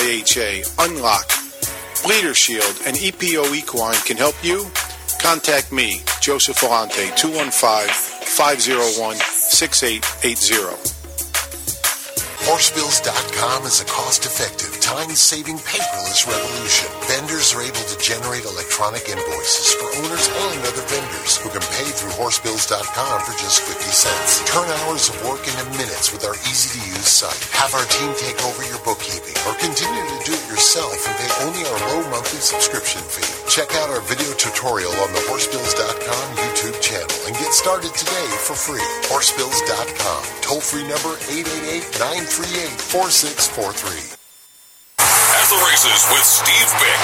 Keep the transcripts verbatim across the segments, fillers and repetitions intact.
H A, Unlock, Bleeder Shield, and E P O Equine can help you? Contact me, Joseph Volante, two one five, five oh one, six eight eight zero. Horsebills dot com is a cost-effective, time-saving paperless revolution. Vendors are able to generate electronic invoices for owners and other vendors who can pay through Horsebills dot com for just fifty cents. Turn hours of work into minutes with our easy-to-use site. Have our team take over your bookkeeping or continue to do it yourself and pay only our low monthly subscription fee. Check out our video tutorial on the Horsebills dot com YouTube channel and get started today for free. Horsebills dot com. Toll-free number eight eight eight, nine three eight, four six four three. At the Races with Steve Bick.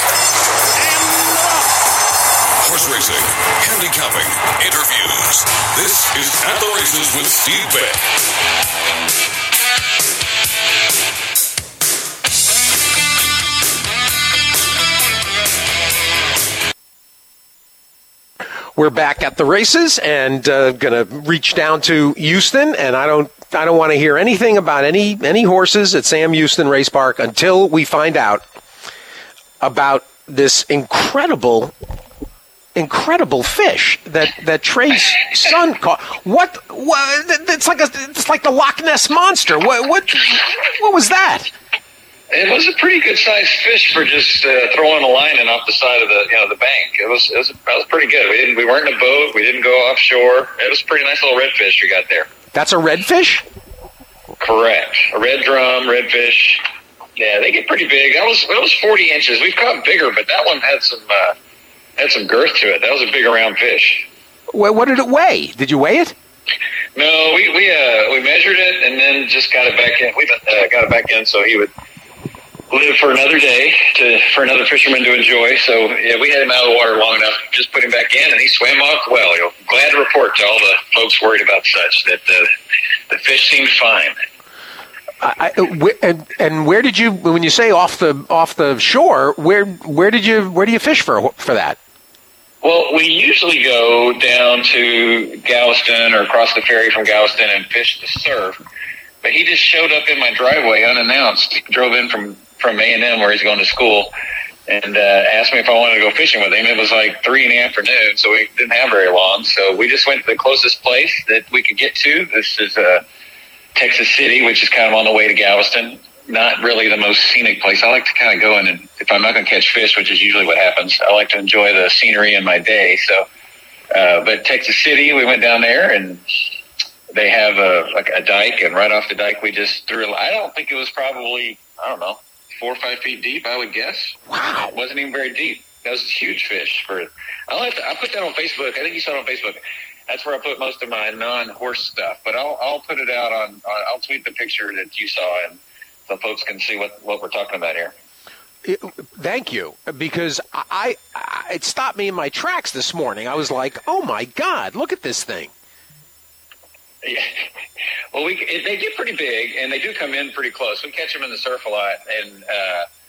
Horse racing, handicapping, interviews. This is At the Races with Steve Bick. We're back at the races, and uh, going to reach down to Houston, and I don't, I don't want to hear anything about any any horses at Sam Houston Race Park until we find out about this incredible, incredible fish that that Trey's son caught. What? What? It's like a, it's like the Loch Ness monster. What? What? What was that? It was a pretty good sized fish for just uh, throwing a line in off the side of the you know the bank. It was it was, it was pretty good. We didn't we weren't in a boat. We didn't go offshore. It was a pretty nice little redfish we got there. That's a redfish? Correct. A red drum, redfish. Yeah, they get pretty big. That was that was forty inches. We've caught bigger, but that one had some uh, had some girth to it. That was a big round fish. Well, what did it weigh? Did you weigh it? No, we we uh, we measured it and then just got it back in. We uh, got it back in so he would live for another day to for another fisherman to enjoy. So yeah, we had him out of the water long enough. Just put him back in, and he swam off well. You know, glad to report to all the folks worried about such that uh, the fish seemed fine. I, I, and and where did you when you say off the off the shore? Where where did you where do you fish for for that? Well, we usually go down to Galveston or across the ferry from Galveston and fish the surf. But he just showed up in my driveway unannounced. He drove in from. from A and M where he's going to school and uh, asked me if I wanted to go fishing with him. It was like three in the afternoon, so we didn't have very long. So we just went to the closest place that we could get to. This is uh, Texas City, which is kind of on the way to Galveston. Not really the most scenic place. I like to kind of go in and if I'm not going to catch fish, which is usually what happens, I like to enjoy the scenery in my day. So, uh, but Texas City, we went down there and they have a, like a dike, and right off the dike we just threw. I don't think it was probably, I don't know, four or five feet deep, I would guess. Wow. It wasn't even very deep. That was a huge fish. For I'll have to, I put that on Facebook. I think you saw it on Facebook. That's where I put most of my non-horse stuff. But I'll I'll put it out on, on I'll tweet the picture that you saw, and so folks can see what, what we're talking about here. It, thank you, because I, I it stopped me in my tracks this morning. I was like, oh my God, look at this thing. Yeah. Well, we it, they get pretty big, and they do come in pretty close. We catch them in the surf a lot, and uh,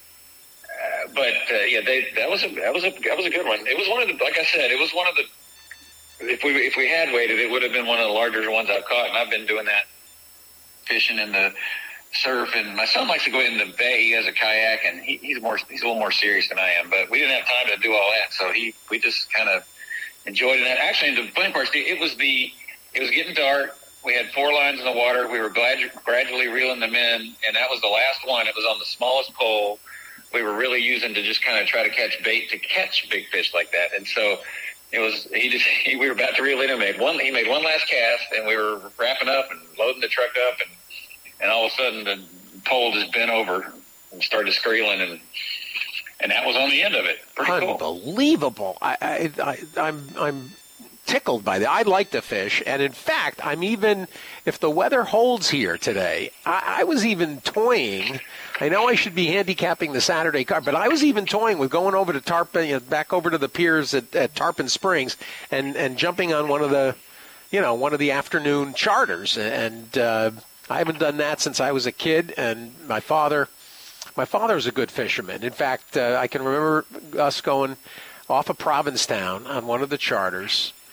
uh, but uh, yeah, they that was a that was a that was a good one. It was one of the like I said, it was one of the if we if we had waited, it would have been one of the larger ones I've caught, and I've been doing that fishing in the surf. And my son likes to go in the bay. He has a kayak, and he, he's more he's a little more serious than I am. But we didn't have time to do all that, so he we just kind of enjoyed it. Actually, the funny part, it was the it was getting dark. We had four lines in the water. We were glad, gradually reeling them in, and that was the last one. It was on the smallest pole. We were really using to just kind of try to catch bait to catch big fish like that. And so it was. He just he, we were about to reel in. And made one. He made one last cast, and we were wrapping up and loading the truck up, and and all of a sudden the pole just bent over and started squealing, and and that was on the end of it. Pretty Unbelievable. Cool. I, I, I I'm I'm. tickled by that. I like to fish, and in fact, I'm even, if the weather holds here today, I, I was even toying. I know I should be handicapping the Saturday car, but I was even toying with going over to Tarpon, you know, back over to the piers at, at Tarpon Springs, and, and jumping on one of the, you know, one of the afternoon charters. And uh, I haven't done that since I was a kid, and my father, my father's a good fisherman. In fact, uh, I can remember us going off of Provincetown on one of the charters.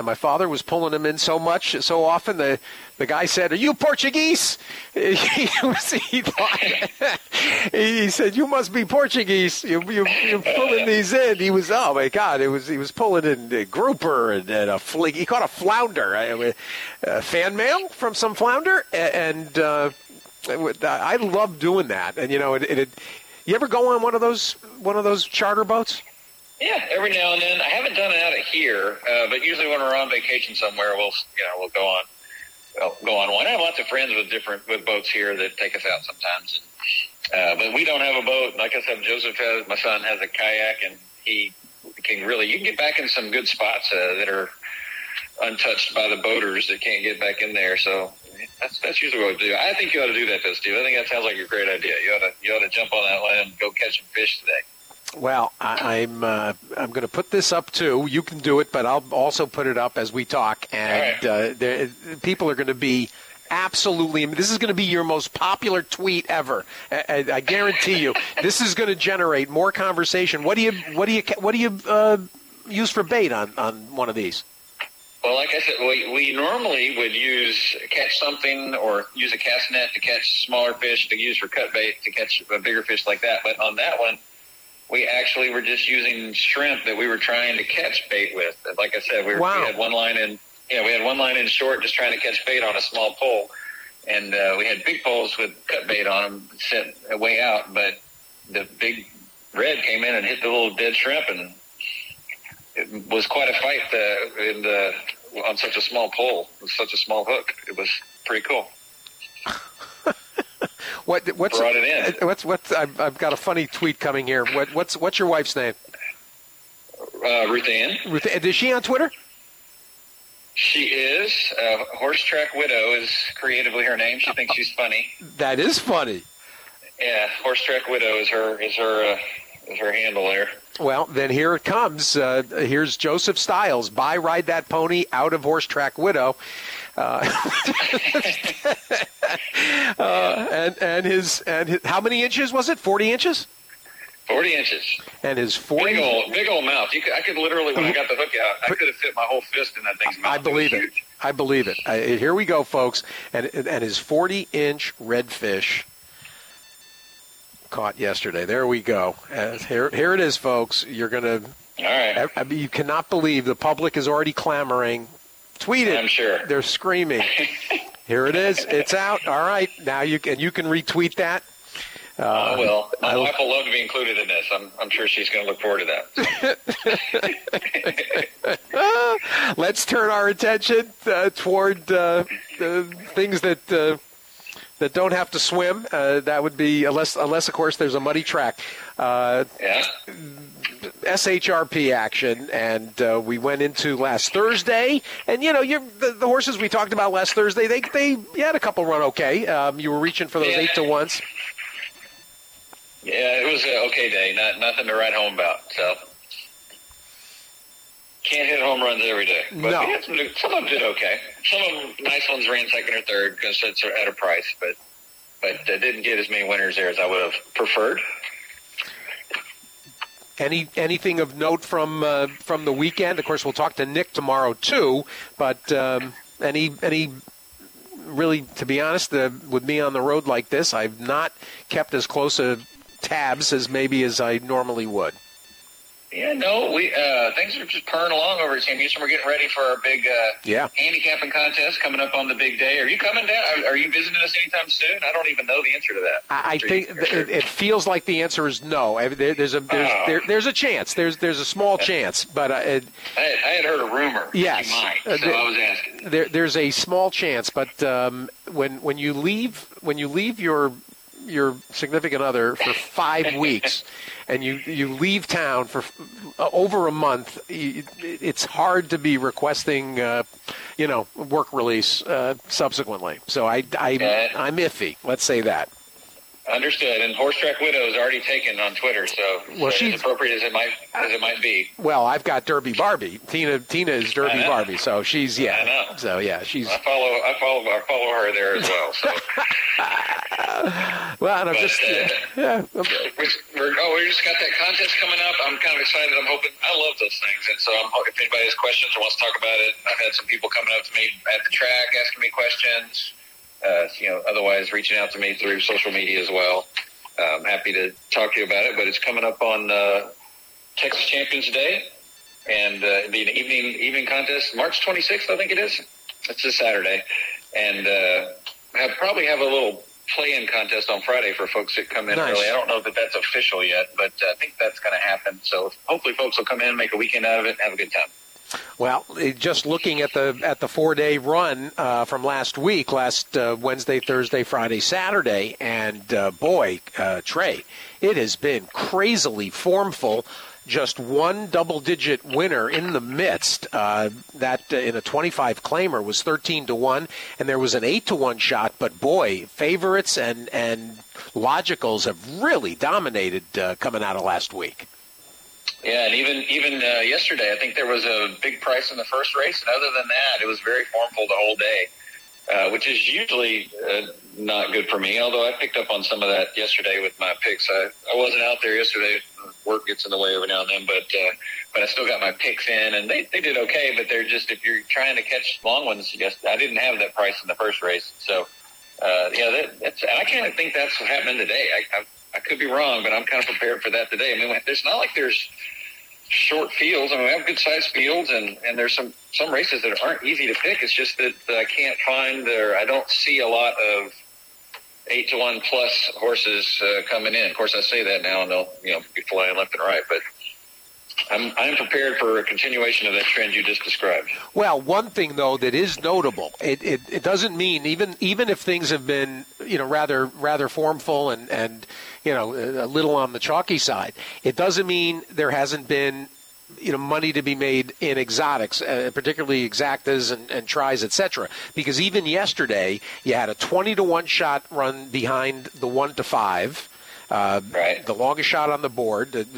and my father was pulling him in so much, so often, the the guy said, "Are you Portuguese?" He, was, he, thought, he said, "You must be Portuguese. You, you, you're pulling these in." He was, oh my God, it was he was pulling in a grouper and, and a fl- he caught a flounder, a, a fan mail from some flounder, and uh, I love doing that. And you know, it, it, you ever go on one of those one of those charter boats? Yeah, every now and then. I haven't done it out of here, uh, but usually when we're on vacation somewhere, we'll you know we'll go on we'll go on one. I have lots of friends with different with boats here that take us out sometimes, and, uh, but we don't have a boat. Like I said, Joseph has my son has a kayak, and he can really you can get back in some good spots uh, that are untouched by the boaters that can't get back in there. So that's that's usually what we do. I think you ought to do that, though, Steve. I think that sounds like a great idea. You ought to you ought to jump on that land and go catch some fish today. Well, I, I'm uh, I'm going to put this up too. You can do it, but I'll also put it up as we talk. And uh, there, people are going to be absolutely. I mean, this is going to be your most popular tweet ever. I, I guarantee you. This is going to generate more conversation. What do you what do you what do you uh, use for bait on, on one of these? Well, like I said, we, we normally would use catch something or use a cast net to catch smaller fish to use for cut bait to catch a bigger fish like that. But on that one, we actually were just using shrimp that we were trying to catch bait with. Like I said, we, were, wow. we had one line in, yeah, we had one line in short, just trying to catch bait on a small pole, and uh, we had big poles with cut bait on them set way out. But the big red came in and hit the little dead shrimp, and it was quite a fight uh, in the on such a small pole with such a small hook. It was pretty cool. What what's brought it in? What's what's I've, I've got a funny tweet coming here. What what's what's your wife's name? Uh, Ruth Ann. Ruth, is she on Twitter? She is. Uh, Horse Track Widow is creatively her name. She thinks she's funny. That is funny. Yeah, Horse Track Widow is her is her uh, is her handle there. Well, then here it comes. Uh, here's Joseph Stiles. Buy Ride That Pony out of Horse Track Widow. Uh, uh, and and his and his, how many inches was it? Forty inches. Forty inches. And his forty big old big old mouth. You could, I could literally when I got the hook out, I could have fit my whole fist in that thing's mouth. I believe it. it. I believe it. I, here we go, folks. And and his forty inch redfish caught yesterday. There we go. Uh, here here it is, folks. You're gonna. All right. I mean, you cannot believe the public is already clamoring. Tweet it. I'm sure. They're screaming. Here it is. It's out. All right. Now you can you can retweet that. Uh, I will. My wife will love to be included in this. I'm I'm sure she's going to look forward to that. Let's turn our attention uh, toward uh, the things that uh, that don't have to swim. Uh, that would be unless unless of course there's a muddy track. Uh, yeah. S H R P action, and uh, we went into last Thursday, and you know, you're, the, the horses we talked about last Thursday, they they you had a couple run okay. Um, you were reaching for those yeah. eight to ones. Yeah, it was an okay day. Not nothing to write home about. So can't hit home runs every day. But no. we had some, some of them did okay. Some of them, nice ones, ran second or third because it's at a price, but but uh, didn't get as many winners there as I would have preferred. Any anything of note from uh, from the weekend? Of course, we'll talk to Nick tomorrow too. But um, any any really, to be honest, uh, with me on the road like this, I've not kept as close a tabs as maybe as I normally would. Yeah, no, we uh, things are just purring along over at Sam Houston. We're getting ready for our big uh, yeah. handicapping contest coming up on the big day. Are you coming down? Are, are you visiting us anytime soon? I don't even know the answer to that. I, I think it, it feels like the answer is no. There, there's a there's, oh. there, there's a chance. There's there's a small chance, but uh, it, I, had, I had heard a rumor. Yes, you might, so uh, there, I was asking. There, there's a small chance, but um, when when you leave when you leave your your significant other for five weeks and you, you leave town for uh, over a month, you, it's hard to be requesting, uh, you know, work release uh, subsequently. So I, I, yeah. I'm iffy. Let's say that. Understood. And Horse Track Widow is already taken on Twitter, so, well, so she's as appropriate as it might as it might be. Well, I've got Derby Barbie. Tina Tina is Derby Barbie, so she's yeah. I know. So yeah, she's. I follow I follow I follow her there as well. So. Well, and I'm but, just uh, yeah. We're, we're, oh, we just got that contest coming up. I'm kind of excited. I'm hoping. I love those things, and so I'm, if anybody has questions or wants to talk about it, I've had some people coming up to me at the track asking me questions. Uh, you know, otherwise reaching out to me through social media as well. Uh, I'm happy to talk to you about it, but it's coming up on uh, Texas Champions Day, and uh, it'll be an evening evening contest, March twenty-sixth, I think it is. It's a Saturday, and uh, have probably have a little play-in contest on Friday for folks that come in Nice. early. I don't know that that's official yet, but uh, I think that's going to happen. So hopefully folks will come in, make a weekend out of it, and have a good time. Well, it- just looking at the at the four day run uh, from last week, last uh, Wednesday, Thursday, Friday, Saturday, and uh, boy, uh, Trey, it has been crazily formful. Just one double-digit winner in the midst. Uh, that uh, in a twenty-five claimer was thirteen to one, and there was an eight to one shot. But boy, favorites and and logicals have really dominated uh, coming out of last week. Yeah, and even even uh, yesterday, I think there was a big price in the first race, and other than that, it was very formful the whole day, uh, which is usually uh, not good for me, although I picked up on some of that yesterday with my picks. I, I wasn't out there yesterday. Work gets in the way every now and then, but uh, but I still got my picks in, and they, they did okay, but they're just, if you're trying to catch long ones, yes, I didn't have that price in the first race. So, uh, yeah, that, that's, and I kind of think that's what's happening today. I, I I could be wrong, but I'm kind of prepared for that today. I mean, there's not like there's short fields. I mean, we have good-sized fields, and, and there's some, some races that aren't easy to pick. It's just that I can't find, or I don't see a lot of eight to one plus horses uh, coming in. Of course, I say that now, and they'll you know be flying left and right, but I'm I'm prepared for a continuation of that trend you just described. Well, one thing though that is notable, it, it, it doesn't mean even even if things have been you know rather rather formful and and you know a little on the chalky side, it doesn't mean there hasn't been you know money to be made in exotics, uh, particularly exactas and, and tries, et cetera. Because even yesterday, you had a twenty to one shot run behind the one to five. Uh, right. The longest shot on the board. Uh,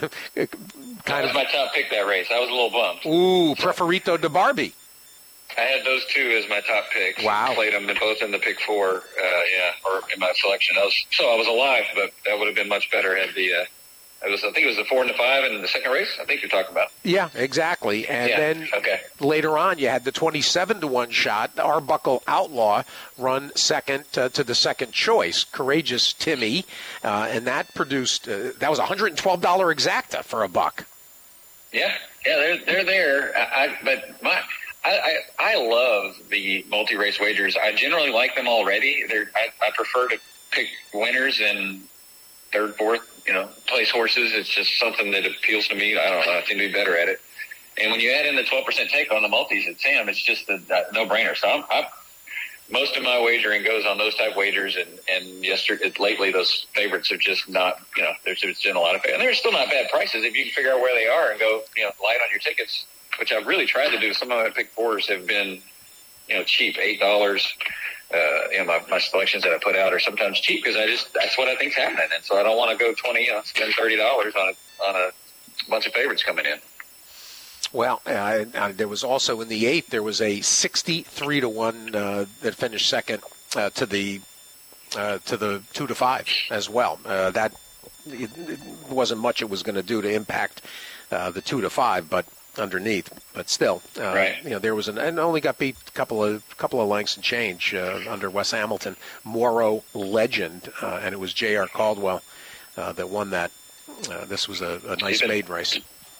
That was my top pick that race. I was a little bummed. Ooh, Preferito de Barbie. I had those two as my top picks. Wow. Played them both in the pick four, uh, yeah, or in my selection. I was, so I was alive, but that would have been much better had the, uh, it was, I think it was the four and the five in the second race, I think you're talking about. Yeah, exactly. And yeah. then okay. later on, you had the twenty-seven to one shot, the Arbuckle Outlaw run second uh, to the second choice, Courageous Timmy, uh, and that produced, uh, that was a one hundred twelve dollars exacta for a buck. Yeah, yeah, they're they're there. I, I but my I, I I love the multi-race wagers. I generally like them already. They're I, I prefer to pick winners and third, fourth, you know, place horses. It's just something that appeals to me. I don't know. I seem to be better at it. And when you add in the twelve percent take on the multis at Sam, it's just a, a no-brainer. So I'm, I'm most of my wagering goes on those type wagers, and and yesterday lately those favorites are just not, you know, there's just been a lot of, and they're still not bad prices if you can figure out where they are and go, you know, light on your tickets, which I've really tried to do. Some of my pick fours have been, you know, cheap, eight dollars. Uh, you know, my, my selections that I put out are sometimes cheap because I just that's what I think's happening, and so I don't want to go twenty, you know, spend thirty dollars on a on a bunch of favorites coming in. Well, uh, uh, there was also in the eighth, there was a sixty-three to one uh, that finished second uh, to the uh, to the two to five as well. Uh, that it, it wasn't much it was going to do to impact uh, the two to five, but underneath, but still, uh, right. you know, there was an and only got beat a couple of couple of lengths and change uh, under Wes Hamilton, Moro Legend, uh, and it was J R Caldwell uh, that won that. Uh, this was a, a nice been, maiden race.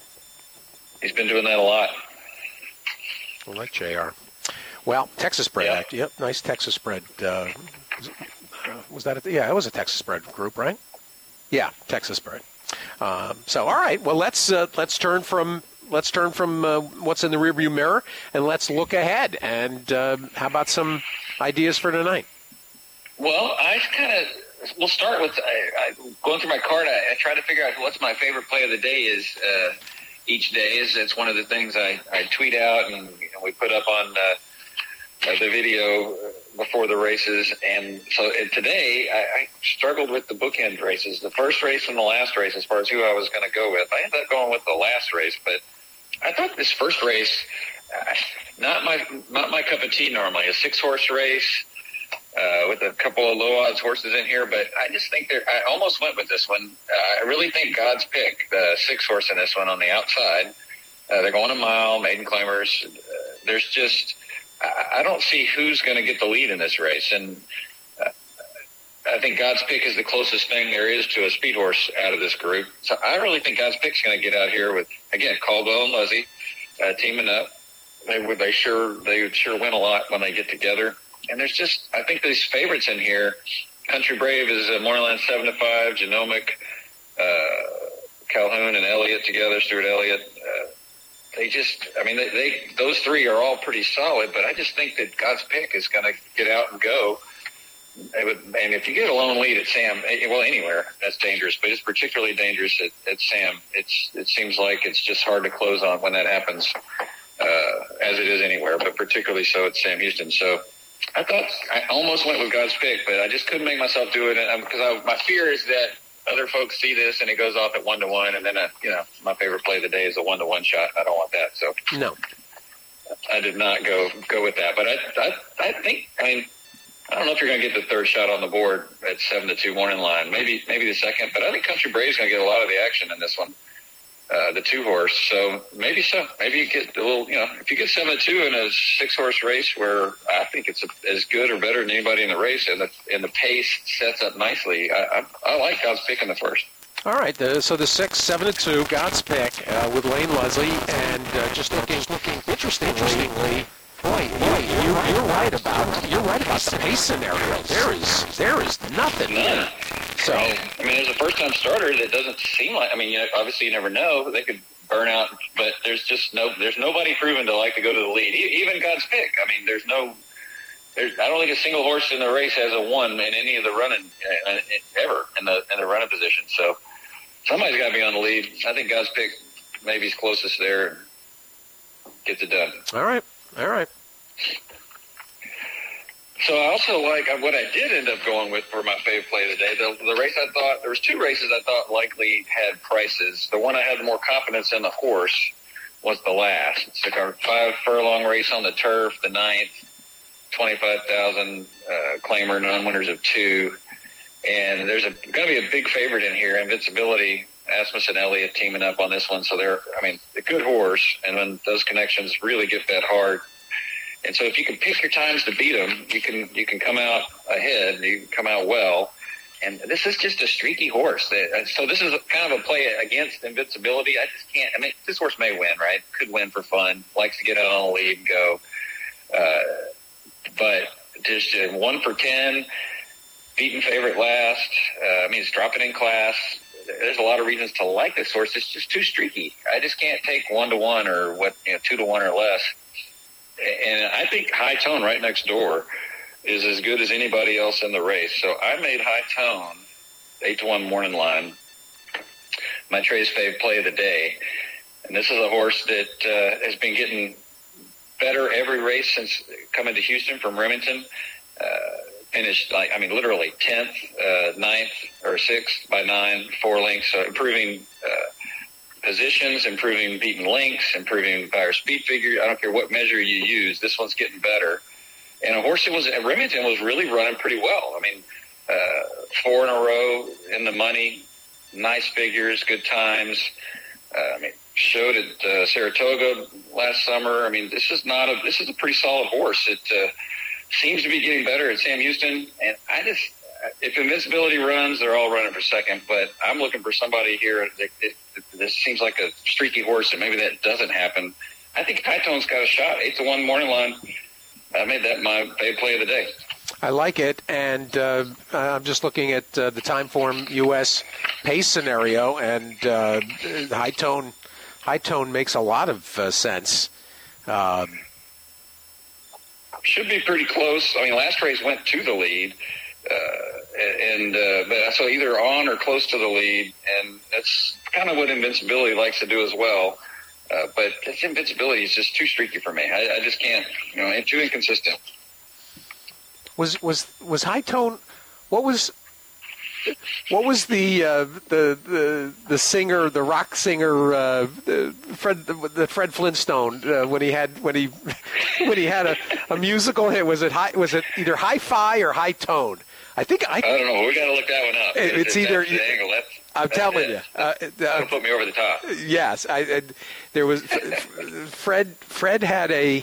He's been doing that a lot. I like J R. Well, Texas spread. Yeah. Yep, nice Texas spread. Uh, was that? A, yeah, it was a Texas spread group, right? Yeah, Texas spread. Um, so, all right. Well, let's uh, let's turn from let's turn from uh, what's in the rearview mirror and let's look ahead. And uh, how about some ideas for tonight? Well, I kind of we'll start with I, I, going through my card. I, I try to figure out what's my favorite play of the day is. Uh, Each day is it's one of the things I, I tweet out and, and we put up on uh, uh, the video before the races. And so uh, today I, I struggled with the bookend races, the first race and the last race as far as who I was going to go with. I ended up going with the last race, but I thought this first race, uh, not my not my cup of tea normally, a six-horse race uh, with a couple of low-odds horses in here, but I just think they're, I almost went with this one. Uh, I really think God's Pick, the six-horse in this one on the outside. Uh, they're going a mile, maiden climbers. Uh, there's just, I, I don't see who's going to get the lead in this race, and uh, I think God's Pick is the closest thing there is to a speed horse out of this group. So I really think God's Pick's going to get out here with, again, Caldwell and Luzzy uh, teaming up. They would, they sure, they would sure win a lot when they get together. And there's just, I think these favorites in here. Country Brave is uh, Morning seven to five. Genomic, uh, Calhoun and Elliott together. Stuart Elliott. Uh, they just, I mean, they, they those three are all pretty solid. But I just think that God's Pick is going to get out and go. It would, and if you get a lone lead at Sam, well, anywhere that's dangerous. But it's particularly dangerous at, at Sam. It's it seems like it's just hard to close on when that happens, uh, as it is anywhere. But particularly so at Sam Houston. So. I thought I almost went with God's Pick, but I just couldn't make myself do it because I, my fear is that other folks see this and it goes off at one to one, and then uh, you know my favorite play of the day is a one to one shot. I don't want that, so no, I did not go go with that. But I I, I think I mean I don't know if you're going to get the third shot on the board at seven to two morning line, maybe maybe the second, but I think Country Brave's going to get a lot of the action in this one. Uh, the two horse, so maybe so. Maybe you get a little, you know, if you get seven to two in a six horse race, where I think it's a, as good or better than anybody in the race, and the and the pace sets up nicely. I, I, I like God's Pick in the first. All right, the, so the six, seven to two, God's Pick uh, with Lane Luzzy, and uh, just looking, looking interestingly, interestingly boy, boy, you're, you're right about you're right about the pace scenario. There is there is nothing. None. So, I mean, as a first-time starter, that doesn't seem like. I mean, you know, obviously, you never know. They could burn out, but there's just no. There's nobody proven to like to go to the lead. Even God's Pick. I mean, there's no. There's. I don't think a single horse in the race has a one in any of the running uh, ever in the in the running position. So somebody's got to be on the lead. I think God's Pick maybe is closest there. Gets it done. All right. All right. So I also like what I did end up going with for my favorite play of the day. The, the race I thought, there was two races I thought likely had prices. The one I had more confidence in the horse was the last. It's like our five furlong race on the turf, the ninth, twenty-five thousand uh, claimer, non-winners of two. And there's going to be a big favorite in here, Invincibility, Asmussen Elliott teaming up on this one. So they're, I mean, a good horse. And when those connections really get that hard, and so if you can pick your times to beat them, you can you can come out ahead, you can come out well. And this is just a streaky horse. So this is kind of a play against Invincibility. I just can't – I mean, this horse may win, right? Could win for fun, likes to get out on the lead and go. Uh, but just uh, one for ten, beaten favorite last. Uh, I mean, it's dropping in class. There's a lot of reasons to like this horse. It's just too streaky. I just can't take one to one or what you know two to one or less. And I think High Tone right next door is as good as anybody else in the race. So I made High Tone eight to one morning line my Trey's Fave play of the day. And this is a horse that uh, has been getting better every race since coming to Houston from Remington. Uh, finished, like I mean, literally tenth, uh, ninth, or sixth by nine, four lengths. So improving uh, positions, improving beaten lengths, improving by our speed figure. I don't care what measure you use. This one's getting better. And a horse that was at Remington was really running pretty well. I mean, uh, four in a row in the money, nice figures, good times. Uh, I mean, showed at uh, Saratoga last summer. I mean, this is not a this is a pretty solid horse. It uh, seems to be getting better at Sam Houston, and I just. If Invincibility runs, they're all running for second, but I'm looking for somebody here. That, it, it, this seems like a streaky horse, and maybe that doesn't happen. I think High Tone's got a shot. Eight to one morning line. I made that my fave play of the day. I like it, and uh, I'm just looking at uh, the Timeform U S pace scenario, and uh, High Tone, High Tone makes a lot of uh, sense. Um, Should be pretty close. I mean, last race went to the lead. Uh, and uh, but so either on or close to the lead, and that's kind of what Invincibility likes to do as well. Uh, but his invincibility is just too streaky for me. I, I just can't, you know, too inconsistent. Was was was High Tone? What was what was the uh, the the the singer, the rock singer, uh, the Fred the Fred Flintstone uh, when he had when he when he had a, a musical hit? Was it high? Was it either Hi-Fi or High Tone? I think I. I don't know. We got to look that one up. It, it's either. That's the angle. That's, I'm that's telling it. you. Uh, That'll put me over the top. Yes, I, I, there was Fred. Fred had a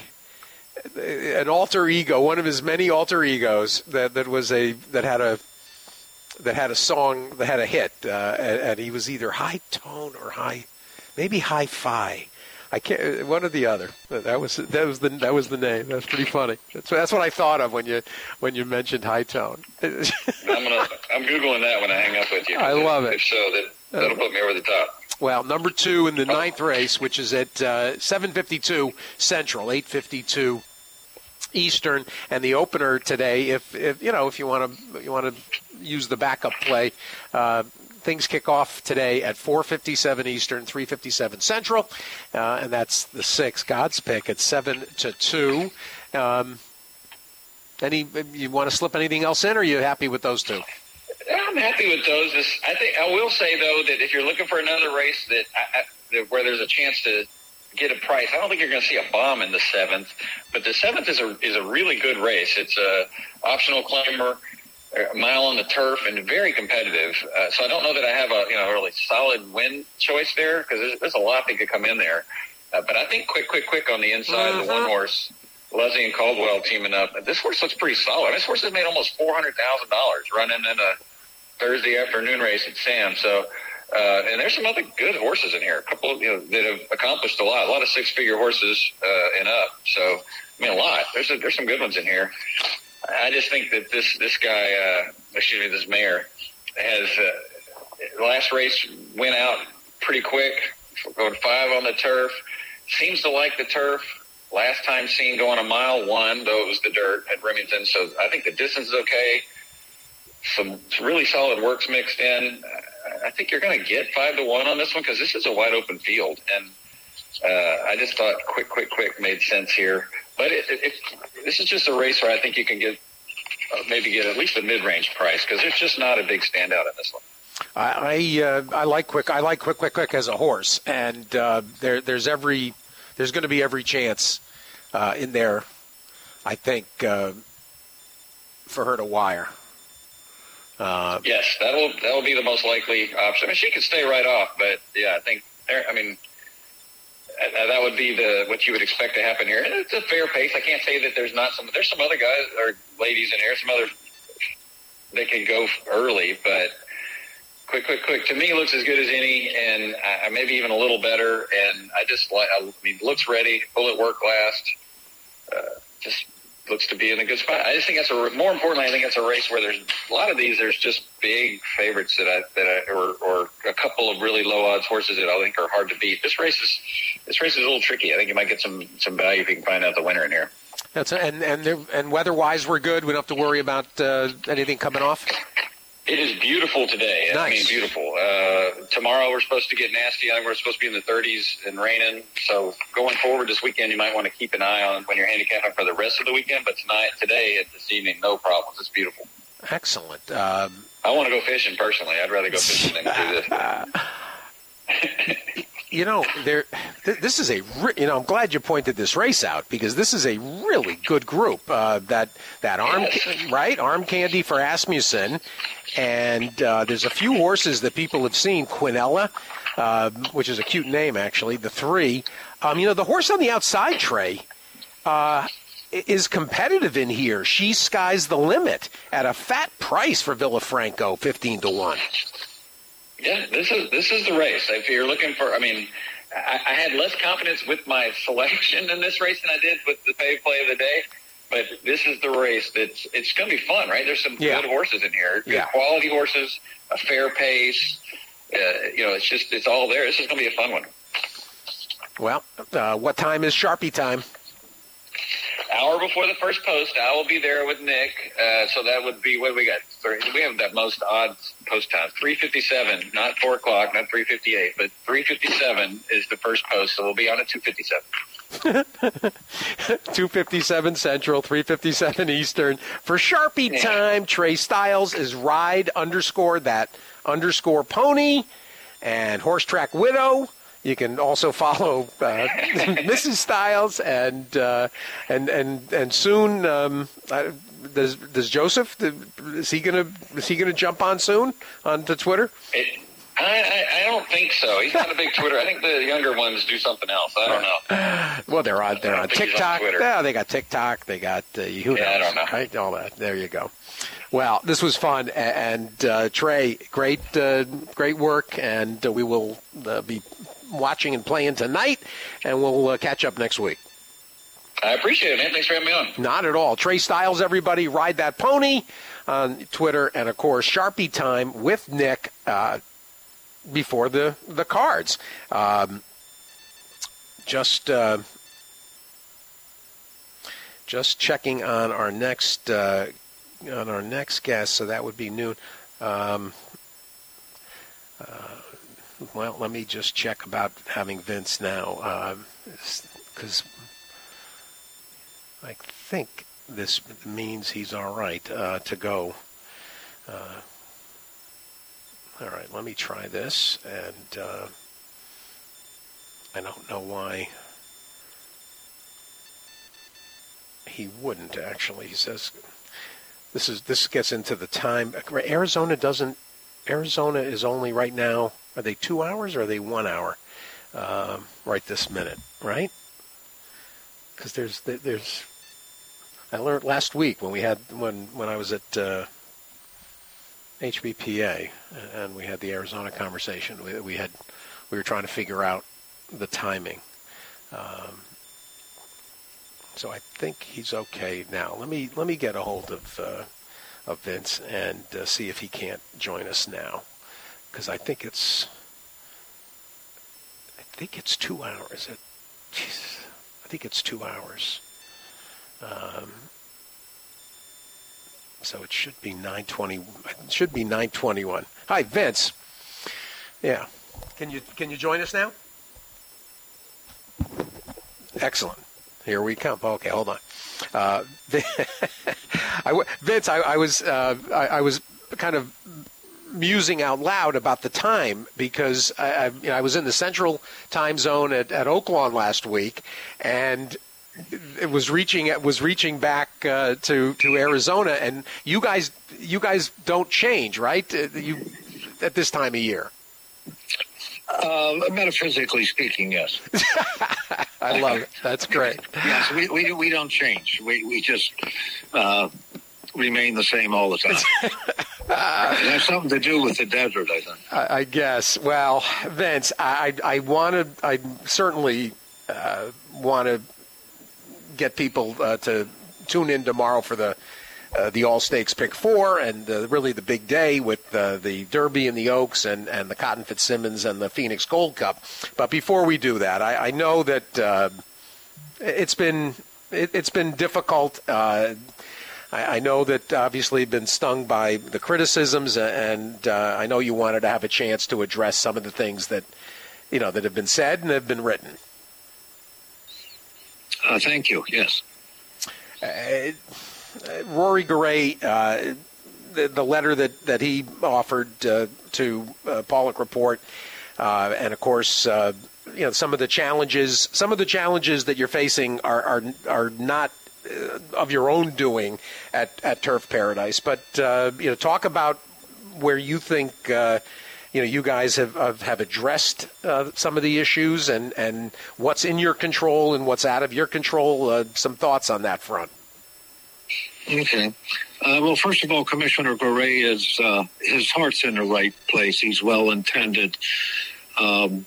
an alter ego, one of his many alter egos that, that was a that had a that had a song that had a hit, uh, and, and he was either High Tone or high, maybe Hi-Fi. I can't. One or the other. That was that was the that was the name. That's pretty funny. That's that's what I thought of when you when you mentioned High Tone. I'm gonna I'm googling that when I hang up with you. I love it. If so, that that'll put me over the top. Well, number two in the ninth race, which is at uh, seven fifty-two Central, eight fifty-two Eastern, and the opener today. If, if you know, if you want to you want to use the backup play. Uh, Things kick off today at four fifty-seven Eastern, three fifty-seven Central, uh, and that's the six. God's Pick at seven to two. Um, any you want to slip anything else in, or are you happy with those two? I'm happy with those. This, I think I will say though that if you're looking for another race that, I, I, that where there's a chance to get a price, I don't think you're going to see a bomb in the seventh. But the seventh is a is a really good race. It's a optional climber. A mile on the turf and very competitive. Uh, so I don't know that I have a you know a really solid win choice there because there's, there's a lot that could come in there. Uh, but I think quick, quick, quick on the inside, mm-hmm. the one horse, Leslie and Caldwell teaming up. This horse looks pretty solid. This horse has made almost four hundred thousand dollars running in a Thursday afternoon race at Sam. So, uh, and there's some other good horses in here. A couple you know that have accomplished a lot. A lot of six-figure horses uh, and up. So, I mean, a lot. There's a, there's some good ones in here. I just think that this this guy, uh, excuse me, this mayor, has uh, last race went out pretty quick, going five on the turf. Seems to like the turf. Last time seen going a mile one, though it was the dirt at Remington. So I think the distance is okay. Some, some really solid works mixed in. I think you're going to get five to one on this one because this is a wide open field, and uh, I just thought quick, quick, quick made sense here. But it, it, it, this is just a race where I think you can get uh, maybe get at least a mid-range price because there's just not a big standout in this one. I I, uh, I like quick. I like quick, quick, quick as a horse, and uh, there there's every there's going to be every chance uh, in there. I think uh, for her to wire. Uh, yes, that'll that'll be the most likely option. I mean, she could stay right off, but yeah, I think I mean. Uh, that would be the what you would expect to happen here. And it's a fair pace. I can't say that there's not some. There's some other guys or ladies in here, some other that can go early, but quick, quick, quick. To me, it looks as good as any, and uh, maybe even a little better. And I just like. I mean, looks ready. Bullet work last. Uh, just looks to be in a good spot. I just think that's a. More importantly, I think that's a race where there's a lot of these. There's just big favorites that I that I or or a couple of really low odds horses that I think are hard to beat. This race is. This race is a little tricky. I think you might get some, some value if you can find out the winner in here. That's and and and weather-wise, we're good. We don't have to worry about uh, anything coming off. It is beautiful today. Nice. I mean, beautiful. Uh, tomorrow we're supposed to get nasty. I think we're supposed to be in the thirties and raining. So going forward this weekend, you might want to keep an eye on when you're handicapping for the rest of the weekend. But tonight, today, and this evening, no problems. It's beautiful. Excellent. Um, I want to go fishing personally. I'd rather go fishing than do this. You know, there. Th- this is a. Re- you know, I'm glad you pointed this race out because this is a really good group. Uh, that that arm, yes. right? Arm Candy for Asmussen, and uh, there's a few horses that people have seen. Quinella, uh, which is a cute name actually. The three. Um, you know, the horse on the outside, Trey, uh, is competitive in here. She Sky's the Limit at a fat price for Villafranco, fifteen to one. Yeah, this is this is the race. If you're looking for, I mean, I, I had less confidence with my selection in this race than I did with the pay play of the day. But this is the race that's it's going to be fun, right? There's some yeah. good horses in here, good yeah. quality horses, a fair pace. Uh, you know, it's just it's all there. This is going to be a fun one. Well, uh, what time is Sharpie time? hour before the first post, I will be there with Nick. Uh, so that would be, what do we got? We have that most odd post time, three fifty-seven, not four o'clock, not three fifty-eight, but three fifty-seven is the first post. So we'll be on at two fifty-seven. two fifty-seven Central, three fifty-seven Eastern. For Sharpie Yeah. time, Trey Styles is ride underscore that underscore pony and Horse Track Widow. You can also follow uh, Missus Styles and uh, and and and soon. Um, uh, does does Joseph? Is he gonna is he gonna jump on soon onto Twitter? It, I, I, I don't think so. He's not a big Twitter. I think the younger ones do something else. I don't know. Well, they're on they're on TikTok. On yeah, they got TikTok. They got uh, who knows? Yeah, I don't know. Right? All that. There you go. Well, this was fun, and uh, Trey, great, uh, great work, and uh, we will uh, be watching and playing tonight, and we'll uh, catch up next week. I appreciate it, man. Thanks for having me on. Not at all. Trey Styles, everybody, Ride That Pony on Twitter, and of course, Sharpie Time with Nick uh, before the the cards. Um, just. Uh, just checking on our next. Uh, On our next guest, so that would be noon. Um, uh, well, let me just check about having Vince now, because um, I think this means he's all right uh, to go. Uh, all right, let me try this, and uh, I don't know why he wouldn't actually. He says. This is this gets into the time. Arizona doesn't. Arizona is only right now. Are they two hours or are they one hour? Um, right this minute, right? Because there's there's. I learned last week when we had when when I was at uh, H B P A and we had the Arizona conversation. We, we had we were trying to figure out the timing. Um, So I think he's okay now. Let me let me get a hold of uh, of Vince and uh, see if he can't join us now, because I think it's I think it's two hours. It, Jesus, I think it's two hours. Um, so it should be nine twenty. It should be nine twenty-one. Hi, Vince. Yeah, can you can you join us now? Excellent. Here we come. Okay, hold on. Uh, I, Vince, I, I was uh, I, I was kind of musing out loud about the time because I, I, you know, I was in the Central Time Zone at, at Oaklawn last week, and it was reaching it was reaching back uh, to to Arizona, and you guys you guys don't change, right? You at this time of year. Uh, metaphysically speaking, yes. I love it. That's great. Yes, we we, we don't change. We we just uh, remain the same all the time. It has something to do with the desert, I think. I, I guess. Well, Vince, I I want to. I certainly uh, want to get people uh, to tune in tomorrow for the. Uh, the All Stakes Pick Four, and uh, really the big day with uh, the Derby and the Oaks and, and the Cotton Fitzsimmons and the Phoenix Gold Cup. But before we do that, I, I know that uh, it's been it, it's been difficult. Uh, I, I know that obviously you've been stung by the criticisms, and uh, I know you wanted to have a chance to address some of the things that you know that have been said and have been written. Uh, thank you. Yes. Uh, Uh, Rory Garay, uh, the, the letter that, that he offered uh, to uh, Pollock Report, uh, and of course, uh, you know, some of the challenges, some of the challenges that you're facing are are, are not uh, of your own doing at, at Turf Paradise. But uh, you know, talk about where you think uh, you know you guys have have, have addressed uh, some of the issues, and, and what's in your control and what's out of your control. Uh, some thoughts on that front. Okay. Uh, well, first of all, Commissioner Garay is uh, his heart's in the right place. He's well intended. Um,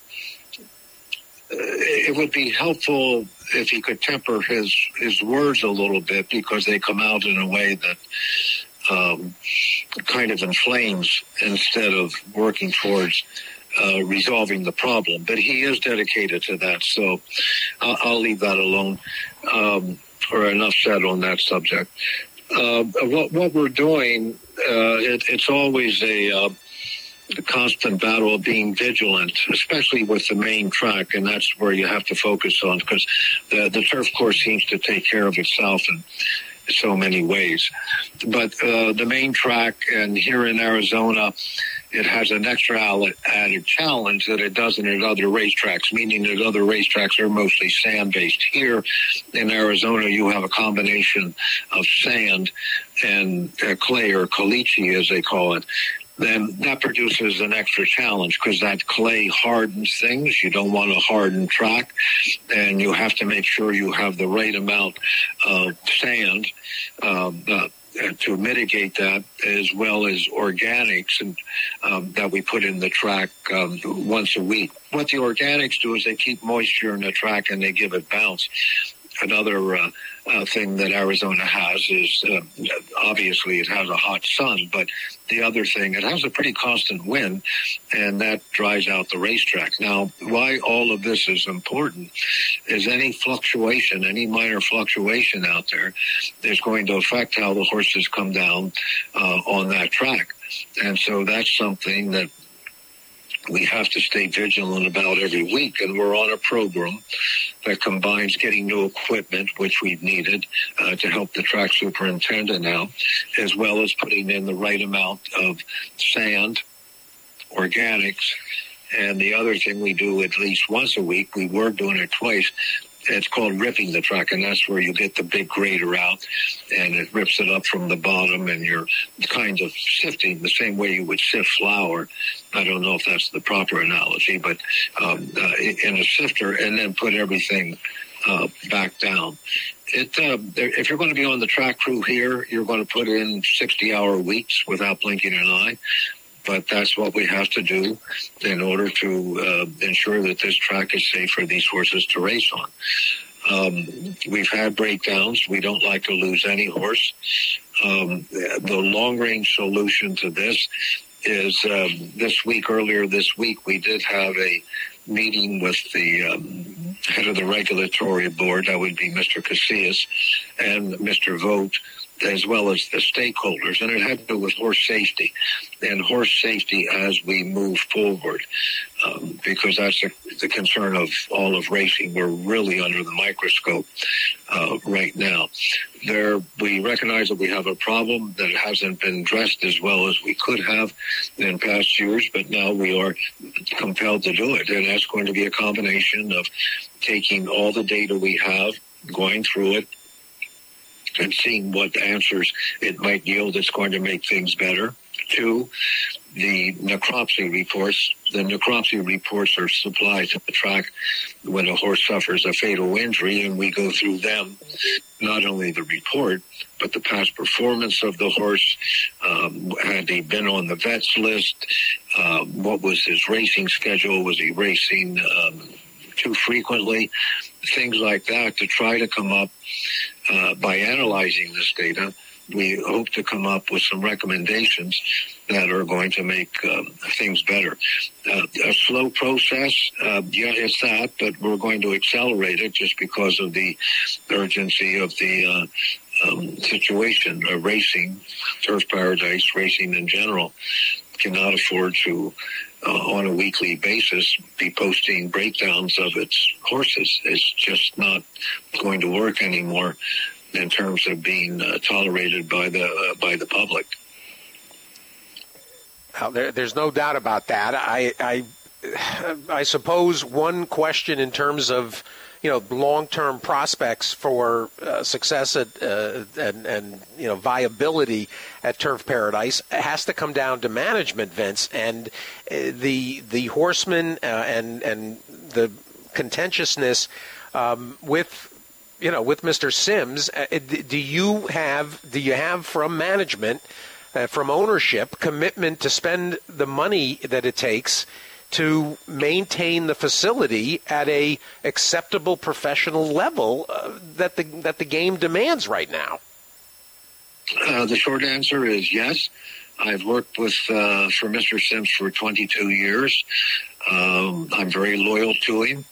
it would be helpful if he could temper his his words a little bit, because they come out in a way that um, kind of inflames instead of working towards uh, resolving the problem. But he is dedicated to that, so I'll, I'll leave that alone. Um, or enough said on that subject. Uh, what, what we're doing, uh, it, it's always a, uh, a constant battle of being vigilant, especially with the main track, and that's where you have to focus on, because the, the turf course seems to take care of itself in so many ways. But uh, the main track, and here in Arizona, it has an extra added challenge that it doesn't at other racetracks, meaning that other racetracks are mostly sand-based. Here in Arizona, you have a combination of sand and uh, clay, or caliche as they call it. Then that produces an extra challenge, because that clay hardens things. You don't want a hardened track, and you have to make sure you have the right amount of sand um, uh, to mitigate that, as well as organics and um, that we put in the track um, once a week. What the organics do is they keep moisture in the track and they give it bounce. Another uh, uh, thing that Arizona has is, uh, obviously, it has a hot sun, but the other thing, it has a pretty constant wind, and that dries out the racetrack. Now, why all of this is important is any fluctuation, any minor fluctuation out there is going to affect how the horses come down uh, on that track. And so that's something that we have to stay vigilant about every week, and we're on a program that combines getting new equipment, which we've needed uh, to help the track superintendent out, as well as putting in the right amount of sand, organics, and the other thing we do at least once a week, we were doing it twice, it's called ripping the track, and that's where you get the big grader out, and it rips it up from the bottom, and you're kind of sifting the same way you would sift flour. I don't know if that's the proper analogy, but um, uh, in a sifter, and then put everything uh, back down. It uh, if you're going to be on the track crew here, you're going to put in sixty-hour weeks without blinking an eye. But that's what we have to do in order to uh, ensure that this track is safe for these horses to race on. Um, we've had breakdowns. We don't like to lose any horse. Um, the long-range solution to this is um, this week, earlier this week, we did have a meeting with the um, head of the regulatory board, that would be Mister Casillas, and Mister Vogt, as well as the stakeholders, and it had to do with horse safety and horse safety as we move forward, um, because that's the, the concern of all of racing. We're really under the microscope uh, right now. There, we recognize that we have a problem that hasn't been addressed as well as we could have in past years, but now we are compelled to do it, and that's going to be a combination of taking all the data we have, going through it, and seeing what answers it might yield that's going to make things better. Two, the necropsy reports. The necropsy reports are supplied to the track when a horse suffers a fatal injury, and we go through them, not only the report, but the past performance of the horse. Um, had he been on the vet's list? Uh, what was his racing schedule? Was he racing um, too frequently? Things like that, to try to come up, uh, by analyzing this data, we hope to come up with some recommendations that are going to make um, things better. Uh, a slow process, uh, yeah, it's that, but we're going to accelerate it just because of the urgency of the uh, um, situation. Uh, racing, Turf Paradise, racing in general, cannot afford to, uh, on a weekly basis, be posting breakdowns of its horses. It's just not going to work anymore in terms of being uh, tolerated by the uh, by the public. Well, there, there's no doubt about that. I, I I suppose one question in terms of, you know, long-term prospects for uh, success at, uh, and, and, you know, viability at Turf Paradise has to come down to management, Vince, and uh, the the horsemen uh, and and the contentiousness um, with, you know, with Mister Sims. Uh, do you have do you have from management, uh, from ownership, commitment to spend the money that it takes to maintain the facility at a acceptable professional level uh, that the that the game demands right now? Uh, the short answer is yes. I've worked with uh, for Mister Sims for twenty-two years. Um, I'm very loyal to him,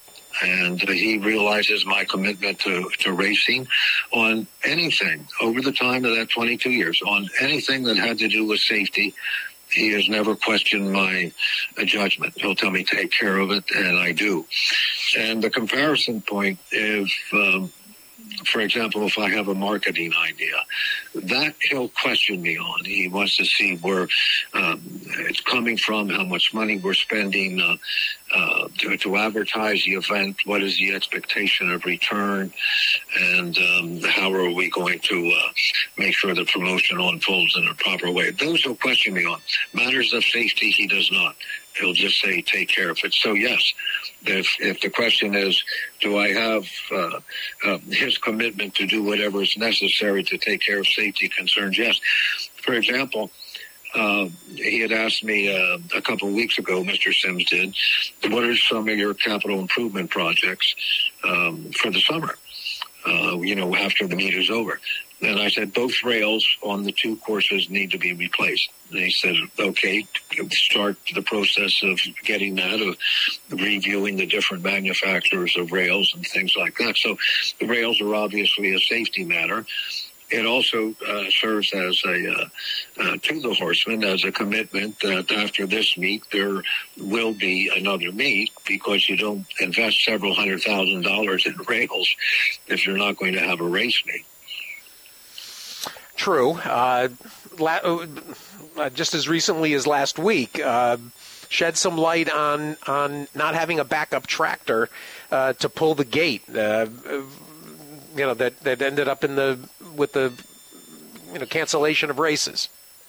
And uh, he realizes my commitment to, to racing on anything over the time of that twenty-two years, on anything that had to do with safety. He has never questioned my uh, judgment. He'll tell me take care of it, and I do. And the comparison point, if, um, for example, if I have a marketing idea, that he'll question me on. He wants to see where um, it's coming from, how much money we're spending uh, uh, to, to advertise the event, what is the expectation of return, and um, how are we going to uh, make sure the promotion unfolds in a proper way. Those he'll question me on. Matters of safety, he does not. He'll just say, take care of it. So, yes, if if the question is, do I have uh, uh, his commitment to do whatever is necessary to take care of safety concerns? Yes. For example, uh, he had asked me uh, a couple of weeks ago, Mister Sims did, what are some of your capital improvement projects um, for the summer, uh, you know, after the meet is over? And I said, both rails on the two courses need to be replaced. And he said, okay, start the process of getting that, of reviewing the different manufacturers of rails and things like that. So the rails are obviously a safety matter. It also uh, serves as a, uh, uh, to the horsemen, as a commitment that after this meet, there will be another meet, because you don't invest several hundred thousand dollars in rails if you're not going to have a race meet. True. Uh, la- uh, just as recently as last week, uh, shed some light on on not having a backup tractor uh, to pull the gate. Uh, you know that, that ended up in the with the you know cancellation of races.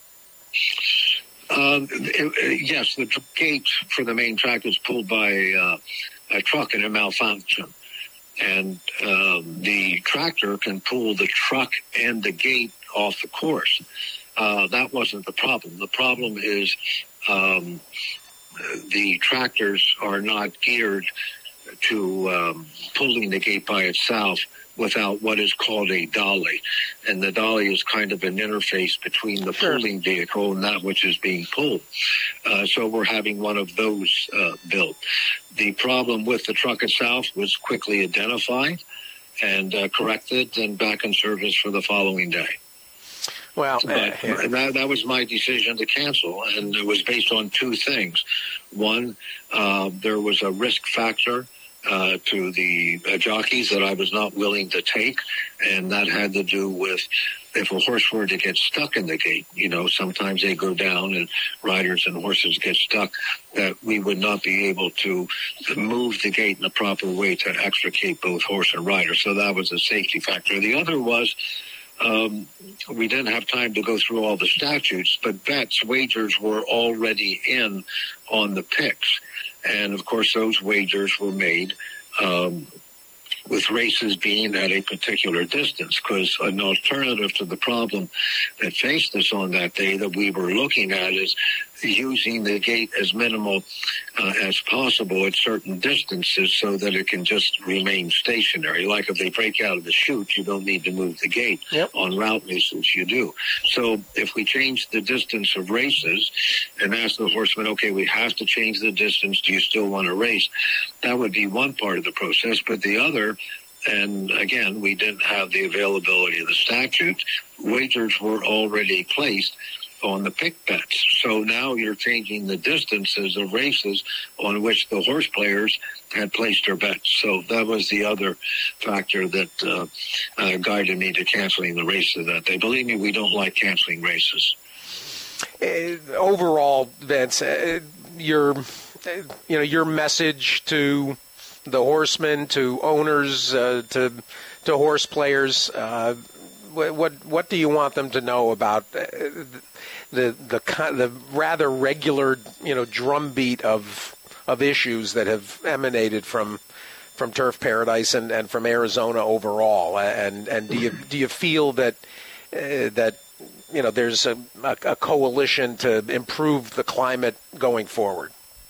Um, yes, the gate for the main track was pulled by uh, a truck and a malfunction. And um, the tractor can pull the truck and the gate off the course. Uh, that wasn't the problem. The problem is um, the tractors are not geared to um, pulling the gate by itself without what is called a dolly. And the dolly is kind of an interface between the Sure. pulling vehicle and that which is being pulled. Uh, so we're having one of those uh, built. The problem with the truck itself was quickly identified and uh, corrected and back in service for the following day. Well, But uh, yeah. that, that was my decision to cancel, and it was based on two things. One, uh, there was a risk factor uh, to the uh, jockeys that I was not willing to take, and that had to do with if a horse were to get stuck in the gate, you know, sometimes they go down and riders and horses get stuck, that we would not be able to move the gate in the proper way to extricate both horse and rider. So that was a safety factor. The other was Um, we didn't have time to go through all the statutes, but bets, wagers were already in on the picks. And, of course, those wagers were made um, with races being at a particular distance, because an alternative to the problem that faced us on that day that we were looking at is using the gate as minimal uh, as possible at certain distances so that it can just remain stationary. Like if they break out of the chute, you don't need to move the gate. Yep. On route races, you do. So if we change the distance of races and ask the horseman, okay, we have to change the distance, do you still want to race? That would be one part of the process. But the other, and again, we didn't have the availability of the statute, wagers were already placed on the pick bets. So now you're changing the distances of races on which the horse players had placed their bets. So that was the other factor that uh, uh, guided me to canceling the races that day. Believe me, we don't like canceling races. Uh, overall, Vince, uh, your uh, you know your message to the horsemen, to owners, uh, to to horse players. Uh, what what do you want them to know about uh, the the the rather regular you know drumbeat of of issues that have emanated from from Turf Paradise and, and from Arizona overall? And and do you do you feel that uh, that you know there's a, a, a coalition to improve the climate going forward?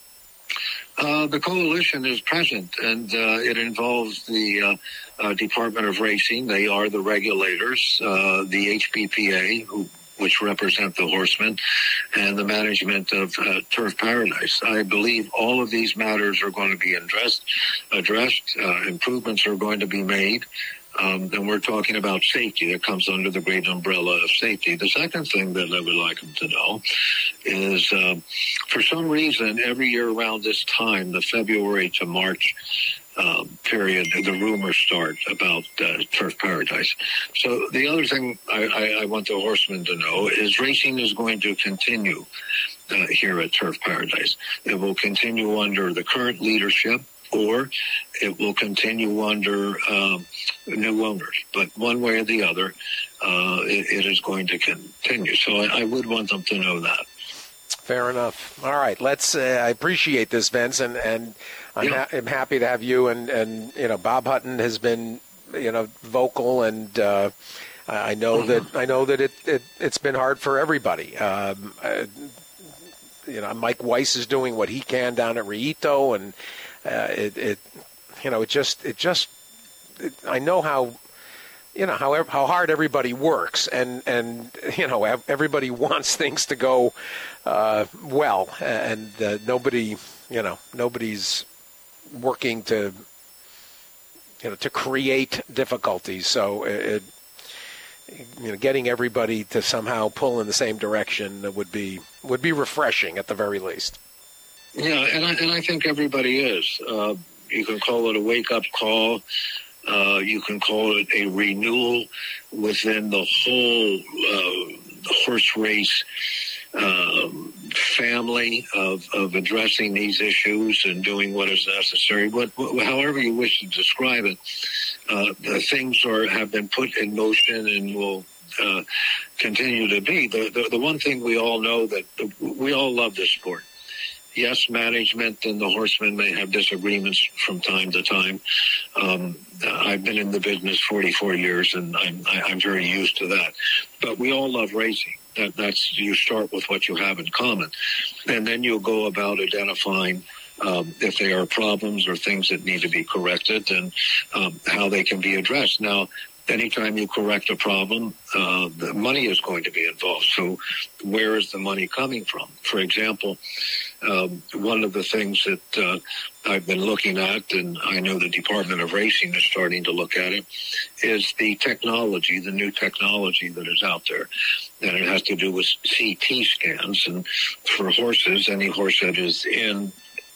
Uh, the coalition is present, and uh, it involves the uh, uh, Department of Racing. They are the regulators, uh, the H P P A, who which represent the horsemen, and the management of uh, Turf Paradise. I believe all of these matters are going to be addressed. Addressed. Uh, improvements are going to be made. Um, and we're talking about safety. That comes under the great umbrella of safety. The second thing that I would like them to know is, uh, for some reason, every year around this time, the February to March uh, period, the rumors start about uh, Turf Paradise. So the other thing I, I, I want the horsemen to know is racing is going to continue uh, here at Turf Paradise. It will continue under the current leadership, or it will continue under um, new owners. But one way or the other, uh, it, it is going to continue. So I, I would want them to know that. Fair enough. All right, let's. Uh, I appreciate this, Vince, and and I'm, Yeah. ha- I'm happy to have you. And, and you know, Bob Hutton has been, you know, vocal, and uh, I know Mm-hmm. that I know that it, it it's been hard for everybody. Um, uh, you know, Mike Weiss is doing what he can down at Rito, and. Uh, it, it, you know, it just, it just, it, I know how, you know, how how hard everybody works, and and you know, everybody wants things to go uh, well, and uh, nobody, you know, nobody's working to, you know, to create difficulties. So it, you know, getting everybody to somehow pull in the same direction would be would be refreshing at the very least. Yeah, and I, and I think everybody is. Uh, you can call it a wake-up call. Uh, you can call it a renewal within the whole uh, horse race um, family of, of addressing these issues and doing what is necessary. But however you wish to describe it, uh, the things are have been put in motion and will uh, continue to be. The, the the one thing we all know that we all love this sport. Yes, management and the horsemen may have disagreements from time to time. Um, I've been in the business forty-four years, and I'm, I'm very used to that. But we all love racing. That, that's you start with what you have in common, and then you'll go about identifying um, if there are problems or things that need to be corrected, and um, how they can be addressed. Now, anytime you correct a problem, uh, the money is going to be involved. So where is the money coming from? For example, um, one of the things that uh, I've been looking at, and I know the Department of Racing is starting to look at it, is the technology, the new technology that is out there. And it has to do with C T scans. And for horses, any horse that is in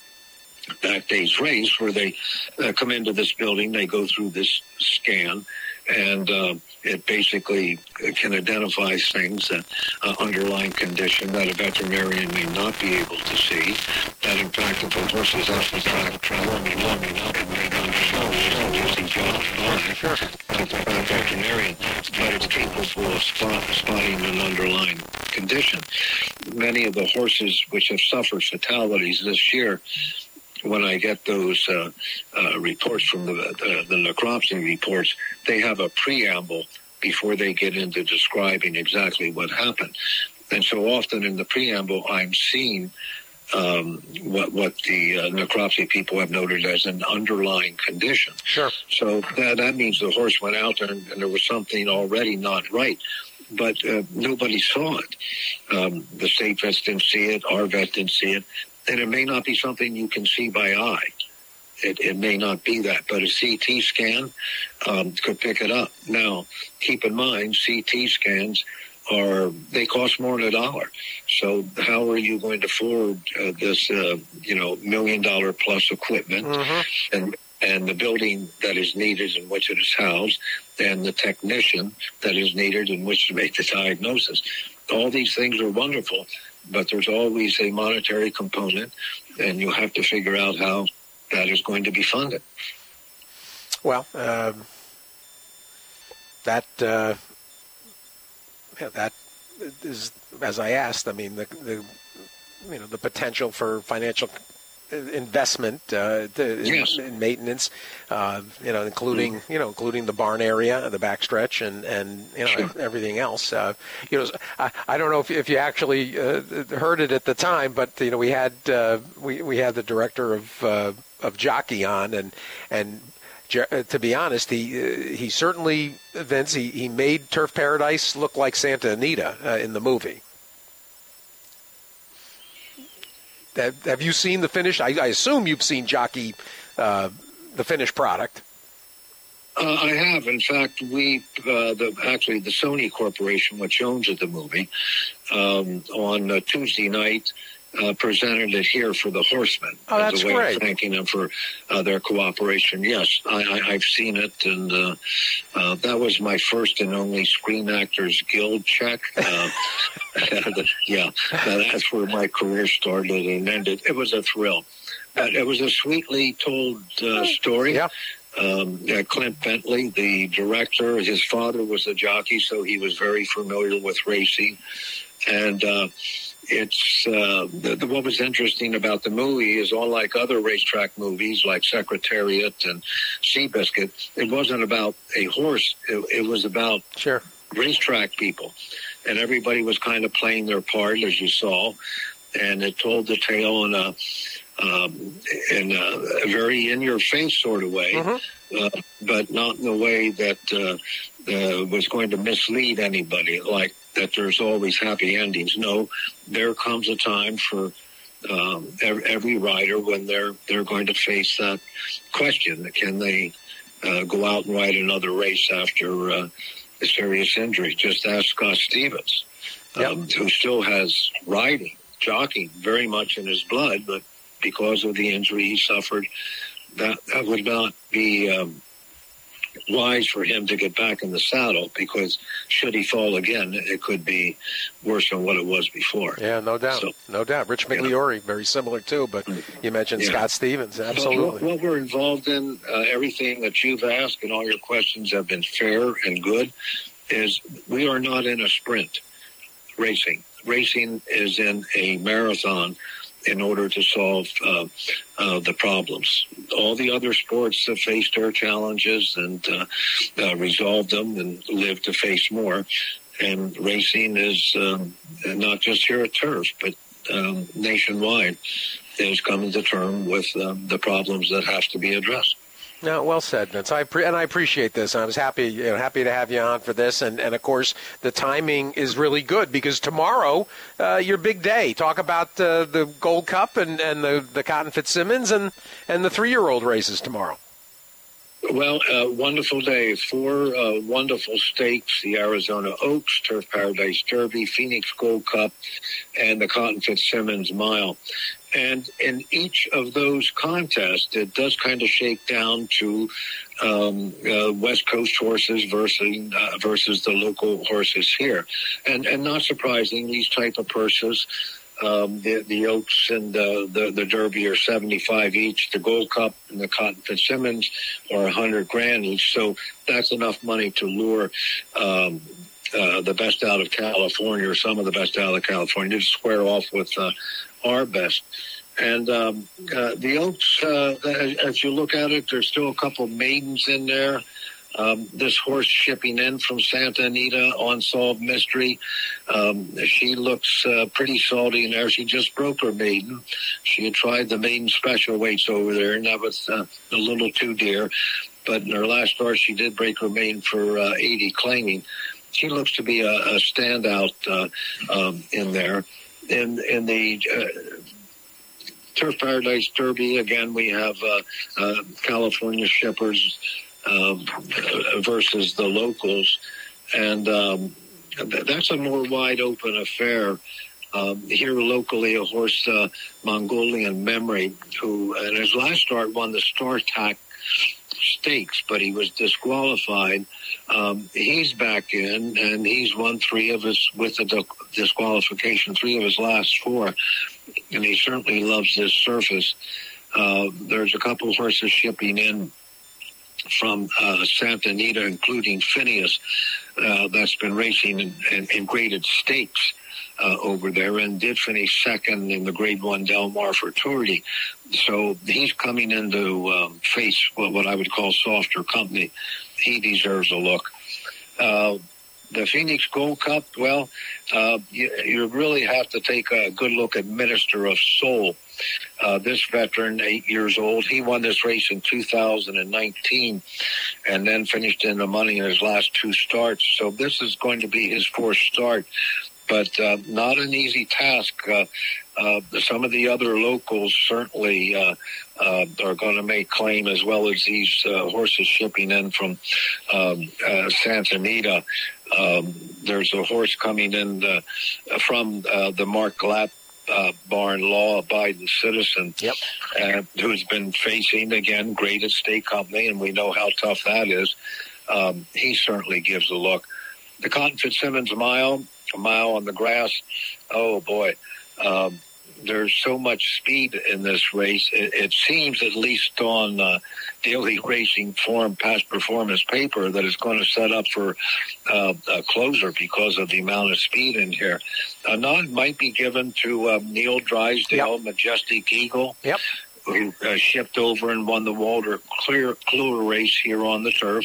that day's race, where they uh, come into this building, they go through this scan, and uh, it basically can identify things, that uh, underlying condition that a veterinarian may not be able to see. That, in fact, if a horse is off the track traveling long enough, it may not show as he goes by to the veterinarian, but it's capable of spot, spotting an underlying condition. Many of the horses which have suffered fatalities this year, when I get those uh, uh, reports from the, uh, the necropsy reports, they have a preamble before they get into describing exactly what happened. And so often in the preamble, I'm seeing um, what what the uh, necropsy people have noted as an underlying condition. Sure. So that, that means the horse went out there and, and there was something already not right. But uh, nobody saw it. Um, the state vets didn't see it. Our vet didn't see it. And it may not be something you can see by eye. It, it may not be that, but a C T scan um, could pick it up. Now, keep in mind, C T scans are, they cost more than a dollar. So how are you going to afford uh, this, uh, you know, million dollar plus equipment mm-hmm. and and the building that is needed in which it is housed, and the technician that is needed in which to make the diagnosis? All these things are wonderful, but there's always a monetary component, and you have to figure out how that is going to be funded. Well, um, that uh, yeah, that is, as I asked. I mean, the, the you know the potential for financial investment uh, to, yes. in, in maintenance, uh, you know, including mm. you know, including the barn area, the backstretch, and and you know sure. everything else. Uh, you know, I, I don't know if if you actually uh, heard it at the time, but you know, we had uh, we we had the director of uh, of Jockey on, and and uh, to be honest, he uh, he certainly, Vince, he, he made Turf Paradise look like Santa Anita uh, in the movie. Have, have you seen the finished? I, I assume you've seen Jockey, uh, the finished product. Uh, I have. In fact, we, uh, the actually the Sony Corporation, which owns the movie, um, on uh, Tuesday night uh, presented it here for the Horsemen. Oh, that's as a way great. of thanking them for uh, their cooperation. Yes, I, I, I've seen it, and uh, uh, that was my first and only Screen Actors Guild check. Uh, yeah, that's where my career started and ended. It was a thrill. Uh, it was a sweetly told uh, story. Yeah. Um, uh, Clint Bentley, the director, his father was a jockey, so he was very familiar with racing. And uh, it's uh, the, the, what was interesting about the movie is, all like other racetrack movies like Secretariat and Seabiscuit, it wasn't about a horse. It, it was about sure. racetrack people. And everybody was kind of playing their part, as you saw. And it told the tale in a... Um, in a, a very in-your-face sort of way, mm-hmm. uh, but not in a way that uh, uh, was going to mislead anybody, like that there's always happy endings. No, there comes a time for um, every, every rider when they're they're going to face that question: can they uh, go out and ride another race after uh, a serious injury? Just ask Scott Stevens, um, yep. who still has riding, jockeying very much in his blood, but because of the injury he suffered, that, that would not be um, wise for him to get back in the saddle, because should he fall again, it could be worse than what it was before. Yeah, no doubt. So, no doubt. Rich Migliore, yeah. very similar too, but you mentioned yeah. Scott Stevens. Absolutely. So what, what we're involved in, uh, everything that you've asked and all your questions have been fair and good, is we are not in a sprint racing. Racing is in a marathon in order to solve uh, uh, the problems. All the other sports have faced their challenges and uh, uh, resolved them and live to face more. And racing is um, not just here at Turf, but um, nationwide, is coming to terms with um, the problems that have to be addressed. No, well said, Vince. I pre- and I appreciate this. I was happy, you know, happy to have you on for this, and, and of course, the timing is really good because tomorrow, uh, your big day. Talk about uh, the Gold Cup and, and the the Cotton Fitzsimmons and and the three-year-old races tomorrow. Well, uh, wonderful day. Four uh, wonderful stakes: the Arizona Oaks, Turf Paradise Derby, Phoenix Gold Cup, and the Cotton Fitzsimmons Mile. And in each of those contests, it does kind of shake down to um, uh, West Coast horses versus uh, versus the local horses here. And and not surprising, these type of purses, um, the, the Oaks and uh, the, the Derby are seventy-five each. The Gold Cup and the Cotton Fitzsimmons are one hundred grand each. So that's enough money to lure um, uh, the best out of California, or some of the best out of California, to square off with uh, our best. And um, uh, the Oaks, uh, as, as you look at it, there's still a couple maidens in there. Um, this horse shipping in from Santa Anita, Unsolved Mystery, um, she looks uh, pretty salty in there. She just broke her maiden. She had tried the maiden special weights over there, and that was uh, a little too dear. But in her last start, she did break her maiden for uh, eighty claiming. She looks to be a, a standout uh, um, in there. In, in the uh, Turf Paradise Derby, again, we have uh, uh, California shippers uh, versus the locals. And um, that's a more wide open affair. Um, here locally, a horse, uh, Mongolian Memory, who in his last start won the StarTac Stakes, but he was disqualified. Um, he's back in, and he's won three of his, with the disqualification, three of his last four, and he certainly loves this surface. Uh, there's a couple horses shipping in from uh, Santa Anita, including Phineas, uh, that's been racing in, in, in graded stakes uh, over there, and did finish second in the Grade One Del Mar Futurity. So he's coming in to um, face what, what I would call softer company. He deserves a look. Uh, the Phoenix Gold Cup, well, uh, you, you really have to take a good look at Minister of Soul. Uh, this veteran, eight years old, he won this race in two thousand nineteen and then finished in the money in his last two starts. So this is going to be his fourth start, but uh, not an easy task. Uh, uh, some of the other locals certainly uh, uh, are going to make claim, as well as these uh, horses shipping in from um, uh, Santa Anita. Um, there's a horse coming in uh, from uh, the Mark Glatt uh, barn, law-abiding citizen, yep. uh, who's been facing, again, Great Estate Company, and we know how tough that is. Um, he certainly gives a look. The Cotton Fitzsimmons mile, a mile on the grass, oh, boy. Um, there's so much speed in this race. It, it seems, at least on uh, Daily Racing Form past performance paper, that it's going to set up for uh, a closer because of the amount of speed in here. A nod might be given to uh, Neil Drysdale, yep. Majestic Eagle, yep. who uh, shipped over and won the Walter Clear Kluwer race here on the turf.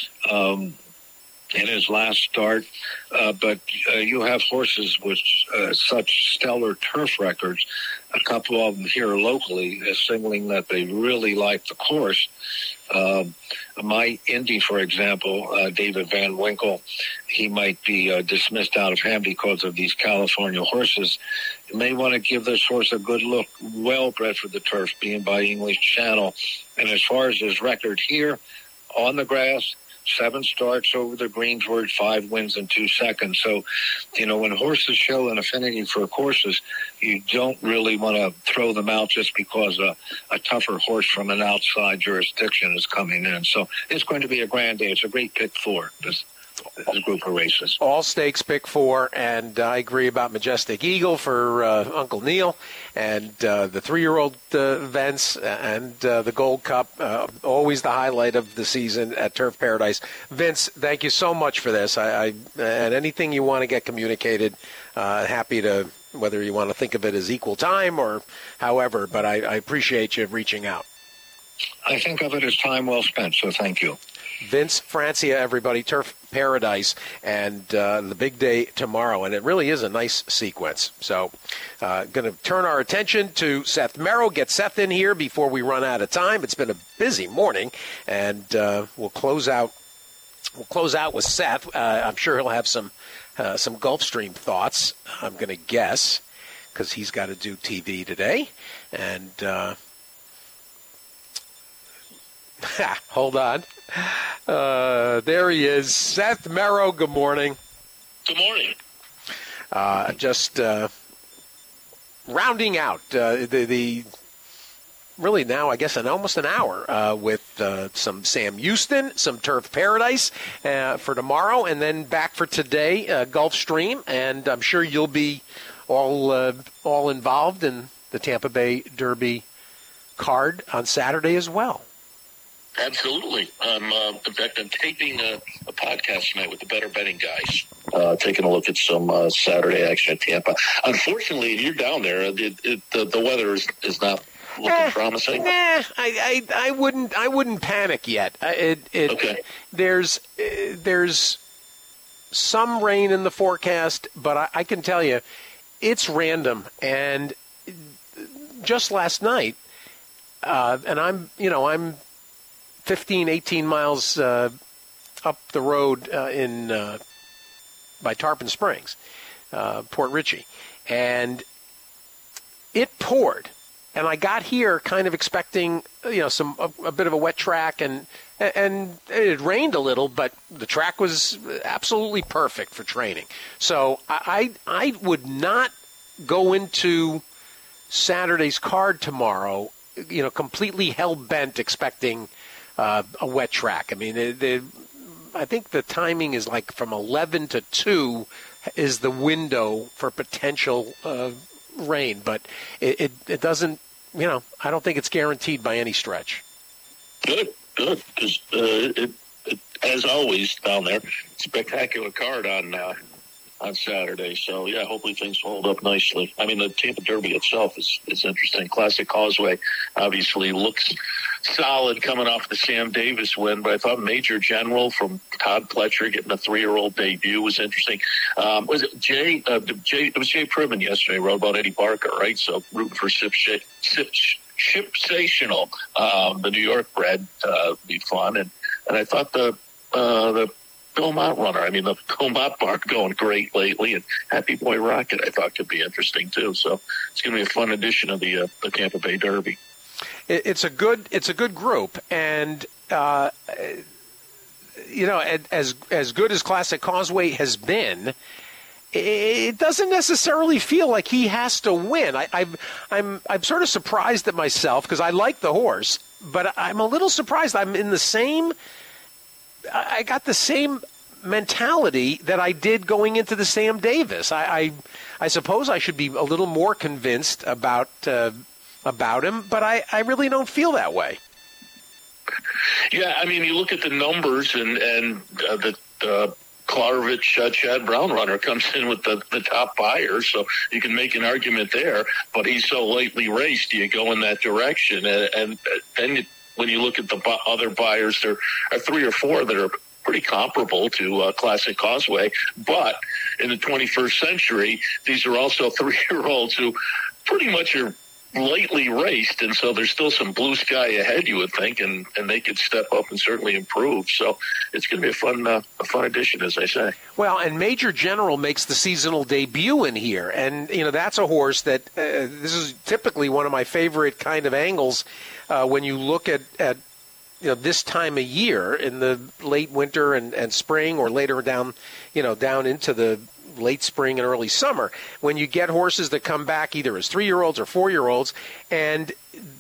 Um, in his last start, uh, but uh, you have horses with uh, such stellar turf records, a couple of them here locally uh, signaling that they really like the course. Um, my Indy, for example, uh, David Van Winkle, he might be uh, dismissed out of hand because of these California horses. You may want to give this horse a good look, well bred for the turf, being by English Channel. And as far as his record here, on the grass, seven starts over the Greensward, five wins in two seconds. So, you know, when horses show an affinity for courses, you don't really want to throw them out just because a, a tougher horse from an outside jurisdiction is coming in. So it's going to be a grand day. It's a great pick four, this, this group of races. All stakes pick four, and I agree about Majestic Eagle for uh, Uncle Neil, and uh, the three-year-old uh, events and uh, the Gold Cup, uh, always the highlight of the season at Turf Paradise. Vince, thank you so much for this. I, I and anything you want to get communicated, uh, happy to, whether you want to think of it as equal time or however, but I, I appreciate you reaching out. I think of it as time well spent, so thank you. Vince Francia, everybody, Turf Paradise, and uh, the big day tomorrow. And it really is a nice sequence. So uh, going to turn our attention to Seth Merrow, get Seth in here before we run out of time. It's been a busy morning, and uh, we'll close out We'll close out with Seth. Uh, I'm sure he'll have some, uh, some Gulfstream thoughts, I'm going to guess, because he's got to do T V today. And uh, hold on. Uh, there he is. Seth Merrow, good morning. Good morning. Uh, just uh, rounding out uh, the, the really now, I guess, an almost an hour uh, with uh, some Sam Houston, some Turf Paradise uh, for tomorrow, and then back for today, uh, Gulfstream. And I'm sure you'll be all uh, all involved in the Tampa Bay Derby card on Saturday as well. Absolutely. I'm, uh, in fact, I'm taping a, a podcast tonight with the Better Betting guys, uh, taking a look at some uh, Saturday action at Tampa. Unfortunately, if you're down there, it, it, the, the weather is, is not looking eh, promising. Nah, I, I, I wouldn't, I wouldn't panic yet. It, it, okay. There's, uh, there's some rain in the forecast, but I, I can tell you, it's random. And just last night, uh, and I'm, you know, I'm fifteen, eighteen miles uh, up the road uh, in uh, by Tarpon Springs, uh, Port Richey, and it poured. And I got here kind of expecting, you know, some a, a bit of a wet track, and and it rained a little, but the track was absolutely perfect for training. So I I would not go into Saturday's card tomorrow, you know, completely hell-bent expecting Uh, a wet track. I mean, it, it, I think the timing is like from eleven to two is the window for potential uh, rain, but it, it, it doesn't, you know, I don't think it's guaranteed by any stretch. Good, good, because uh, it, it, as always down there, spectacular card on uh, on Saturday. So, yeah, hopefully things hold up nicely. I mean, the Tampa Derby itself is, is interesting. Classic Causeway obviously looks solid coming off the Sam Davis win, but I thought Major General from Todd Pletcher getting a three-year-old debut was interesting. Um, was it Jay? Uh, Jay? It was Jay Priven yesterday wrote about Eddie Barker, right? So rooting for Sip Sip Sip Shipsational, um, the New York bred, uh, be fun, and and I thought the uh, the Belmont runner, I mean the Belmont bark going great lately, and Happy Boy Rocket I thought could be interesting too. So it's going to be a fun edition of the uh, the Tampa Bay Derby. It's a good it's a good group, and uh, you know, as as good as Classic Causeway has been, it doesn't necessarily feel like he has to win. I, I'm I'm I'm sort of surprised at myself because I like the horse, but I'm a little surprised. I'm in the same. I got the same mentality that I did going into the Sam Davis. I I, I suppose I should be a little more convinced about. Uh, about him, but I, I really don't feel that way. Yeah, I mean, you look at the numbers, and, and uh, the uh, Klarovich uh, Chad Brown runner comes in with the, the top buyers, so you can make an argument there, but he's so lightly raced, you go in that direction. And, and then when you look at the bu- other buyers, there are three or four that are pretty comparable to uh, Classic Causeway, but in the twenty-first century, these are also three-year-olds who pretty much are lightly raced, and so there's still some blue sky ahead, you would think, and, and they could step up and certainly improve. So it's going to be a fun uh, a fun edition, as I say. Well, and Major General makes the seasonal debut in here, and you know that's a horse that uh, this is typically one of my favorite kind of angles uh, when you look at, at you know this time of year in the late winter and, and spring, or later down you know down into the late spring and early summer, when you get horses that come back either as three-year-olds or four-year-olds, and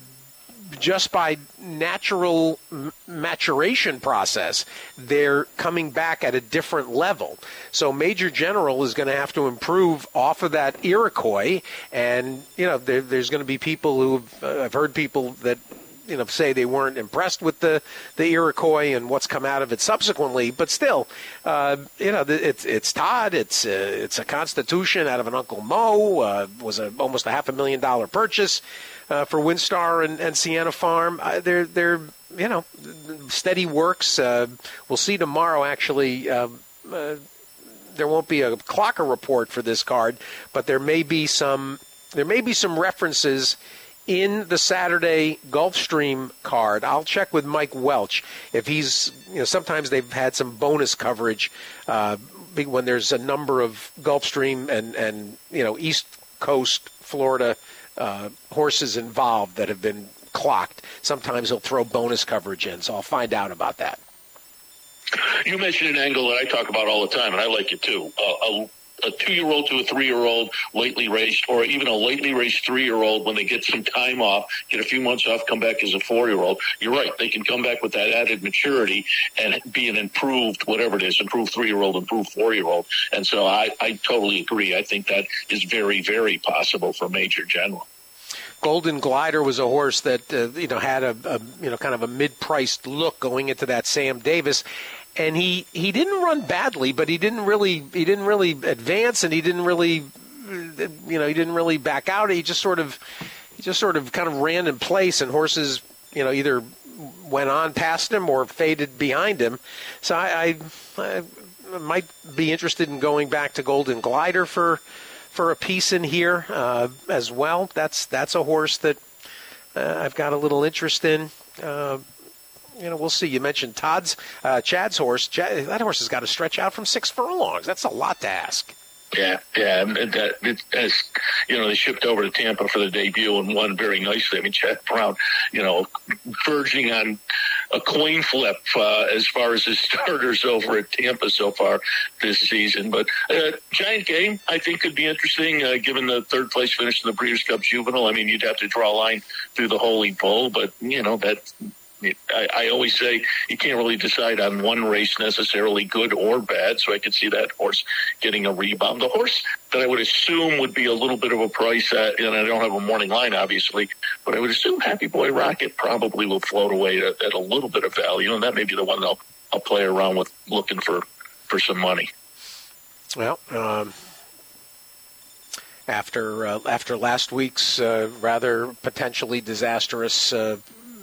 just by natural m- maturation process, they're coming back at a different level. So Major General is going to have to improve off of that Iroquois, and you know there, there's going to be people who uh, I've heard people that you know say they weren't impressed with the, the Iroquois and what's come out of it subsequently, but still, uh, you know, it's it's Todd, it's uh, it's a Constitution out of an Uncle Mo, uh, was a, almost a half a million dollar purchase uh, for Windstar and, and Sienna Farm. Uh, they're they're you know steady works. Uh, we'll see tomorrow. Actually, uh, uh, there won't be a Clocker report for this card, but there may be some there may be some references in the Saturday Gulfstream card. I'll check with Mike Welch if he's, you know, sometimes they've had some bonus coverage uh, when there's a number of Gulfstream and, and you know, East Coast Florida uh, horses involved that have been clocked. Sometimes he'll throw bonus coverage in, so I'll find out about that. You mentioned an angle that I talk about all the time, and I like it too. Uh, a a two-year-old to a three-year-old lately raced, or even a lately raced three-year-old when they get some time off, get a few months off, come back as a four-year-old. You're right. They can come back with that added maturity and be an improved, whatever it is, improved three-year-old, improved four-year-old. And so I, I totally agree. I think that is very, very possible for Major General. Golden Glider was a horse that uh, you know had a, a you know kind of a mid-priced look going into that Sam Davis. And he, he didn't run badly, but he didn't really he didn't really advance, and he didn't really you know he didn't really back out. He just sort of he just sort of kind of ran in place, and horses you know either went on past him or faded behind him. So I, I, I might be interested in going back to Golden Glider for for a piece in here uh, as well. That's that's a horse that uh, I've got a little interest in. Uh, You know, we'll see. You mentioned Todd's, uh, Chad's horse. Chad, that horse has got to stretch out from six furlongs. That's a lot to ask. Yeah, yeah. And that, it, as, you know, they shipped over to Tampa for the debut and won very nicely. I mean, Chad Brown, you know, verging on a coin flip uh, as far as his starters over at Tampa so far this season. But uh, Giant Game, I think, could be interesting, uh, given the third place finish in the Breeders' Cup Juvenile. I mean, you'd have to draw a line through the Holy Bull, but, you know, that... I, I always say you can't really decide on one race necessarily good or bad, so I could see that horse getting a rebound. The horse that I would assume would be a little bit of a price, at, and I don't have a morning line, obviously, but I would assume Happy Boy Rocket probably will float away at, at a little bit of value, and that may be the one I'll, I'll play around with looking for, for some money. Well, um, after uh, after last week's uh, rather potentially disastrous uh,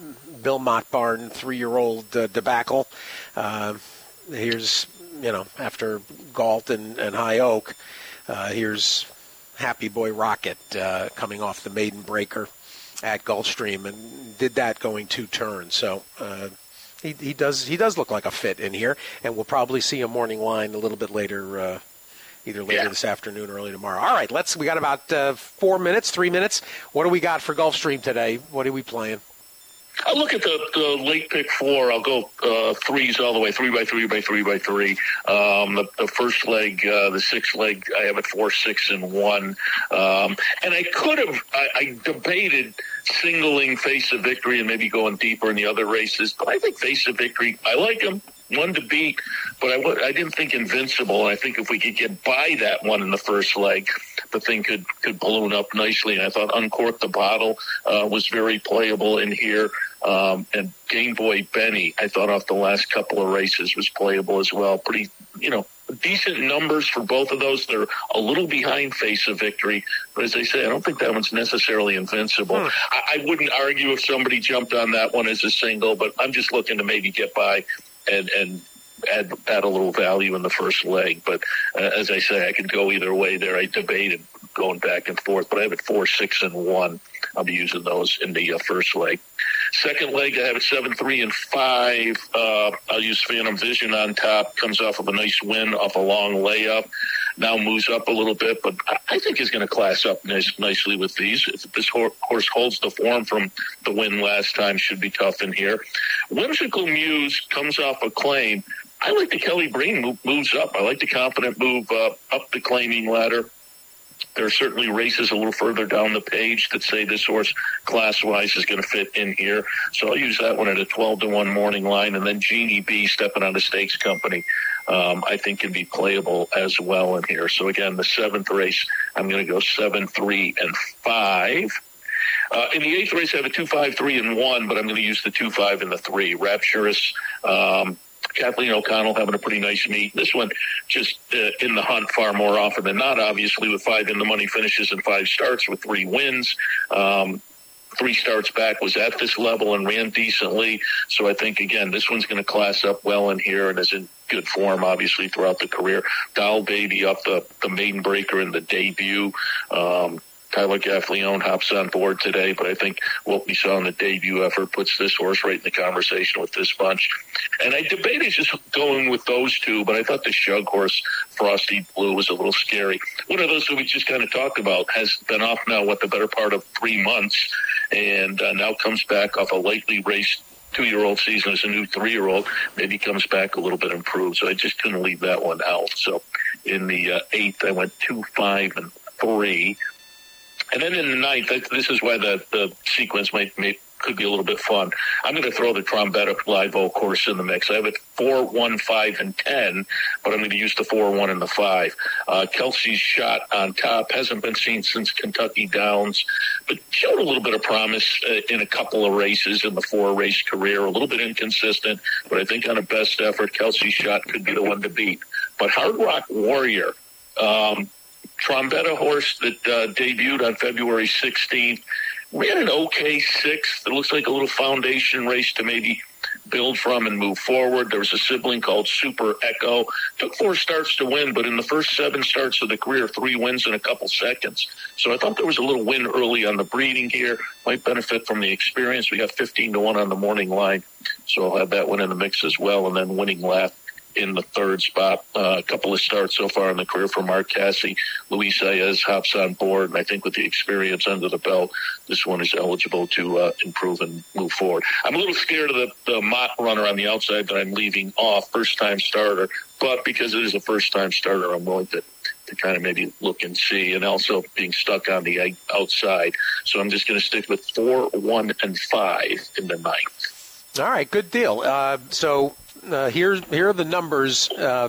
Bill Mottbarn three-year-old uh, debacle. Uh, here's, you know, after Galt and, and High Oak, uh, here's Happy Boy Rocket uh, coming off the maiden breaker at Gulfstream, and did that going two turns. So uh, he, he does he does look like a fit in here, and we'll probably see a morning line a little bit later, uh, either later yeah. this afternoon or early tomorrow. All right, let's. We got about uh, four minutes, three minutes. What do we got for Gulfstream today? What are we playing? I'll look at the, the late pick four. I'll go uh, threes all the way, three by three by three by three. Um, the, the first leg, uh, the sixth leg, I have it four, six, and one. Um, and I could have, I, I debated singling Face of Victory and maybe going deeper in the other races. But I think Face of Victory, I like him. One to beat, but I, I didn't think Invincible. And I think if we could get by that one in the first leg, the thing could, could balloon up nicely. And I thought Uncork the Bottle uh, was very playable in here. Um, and Game Boy Benny, I thought off the last couple of races was playable as well. Pretty, you know, decent numbers for both of those. They're a little behind Face of Victory. But as I say, I don't think that one's necessarily invincible. Hmm. I, I wouldn't argue if somebody jumped on that one as a single, but I'm just looking to maybe get by and, and add, add a little value in the first leg. But uh, as I say, I could go either way there. I debated going back and forth, but I have it four, six, and one. I'll be using those in the uh, first leg. Second leg, I have it seven, three, and five. Uh, I'll use Phantom Vision on top. Comes off of a nice win off a long layup. Now moves up a little bit, but I think he's going to class up nice, nicely with these. If this horse holds the form from the win last time, should be tough in here. Whimsical Muse comes off a claim. I like the Kelly Breen move, moves up. I like the Confident move uh, up the claiming ladder. There are certainly races a little further down the page that say this horse class-wise is going to fit in here. So I'll use that one at a twelve to one morning line. And then Jeannie B stepping on the Stakes Company, um, I think can be playable as well in here. So again, the seventh race, I'm going to go seven, three, and five. Uh, in the eighth race, I have a two, five, three, and one, but I'm going to use the two, five, and the three. Rapturous, um, Kathleen O'Connell having a pretty nice meet. This one just uh, in the hunt far more often than not, obviously, with five in the money finishes and five starts with three wins. Um, three starts back was at this level and ran decently. So I think, again, this one's going to class up well in here and is in good form, obviously, throughout the career. Doll Baby up the, the maiden breaker in the debut. Um, Tyler Gaffleone hops on board today, but I think what we saw in the debut effort puts this horse right in the conversation with this bunch. And I debated just going with those two, but I thought the Shug horse, Frosty Blue, was a little scary. One of those that we just kind of talked about has been off now, what, the better part of three months, and uh, now comes back off a lightly raced two-year-old season as a new three-year-old. Maybe comes back a little bit improved, so I just couldn't leave that one out. So in the uh, eighth, I went two, five, and three. And then in the ninth, this is why the, the sequence might, may, could be a little bit fun. I'm going to throw the Trombetta Live Oak course in the mix. I have it four, one, five, and ten, but I'm going to use the four, one, and the five. Uh, Kelsey's Shot on top hasn't been seen since Kentucky Downs, but showed a little bit of promise uh, in a couple of races in the four-race career. A little bit inconsistent, but I think on a best effort, Kelsey's Shot could be the one to beat. But Hard Rock Warrior, um, Trombetta horse that uh, debuted on February sixteenth, ran an okay sixth. It looks like a little foundation race to maybe build from and move forward. There was a sibling called Super Echo. Took four starts to win, but in the first seven starts of the career, three wins in a couple seconds. So I thought there was a little win early on the breeding here. Might benefit from the experience. We got fifteen to one on the morning line, so I'll have that one in the mix as well. And then winning lap in the third spot. Uh, a couple of starts so far in the career for Mark Casse. Luis Saez hops on board, and I think with the experience under the belt, this one is eligible to uh, improve and move forward. I'm a little scared of the, the Mott runner on the outside that I'm leaving off, first-time starter, but because it is a first-time starter, I'm willing to, to kind of maybe look and see, and also being stuck on the outside. So I'm just going to stick with four, one, and five in the ninth. All right, good deal. Uh, so uh, here's here are the numbers, uh,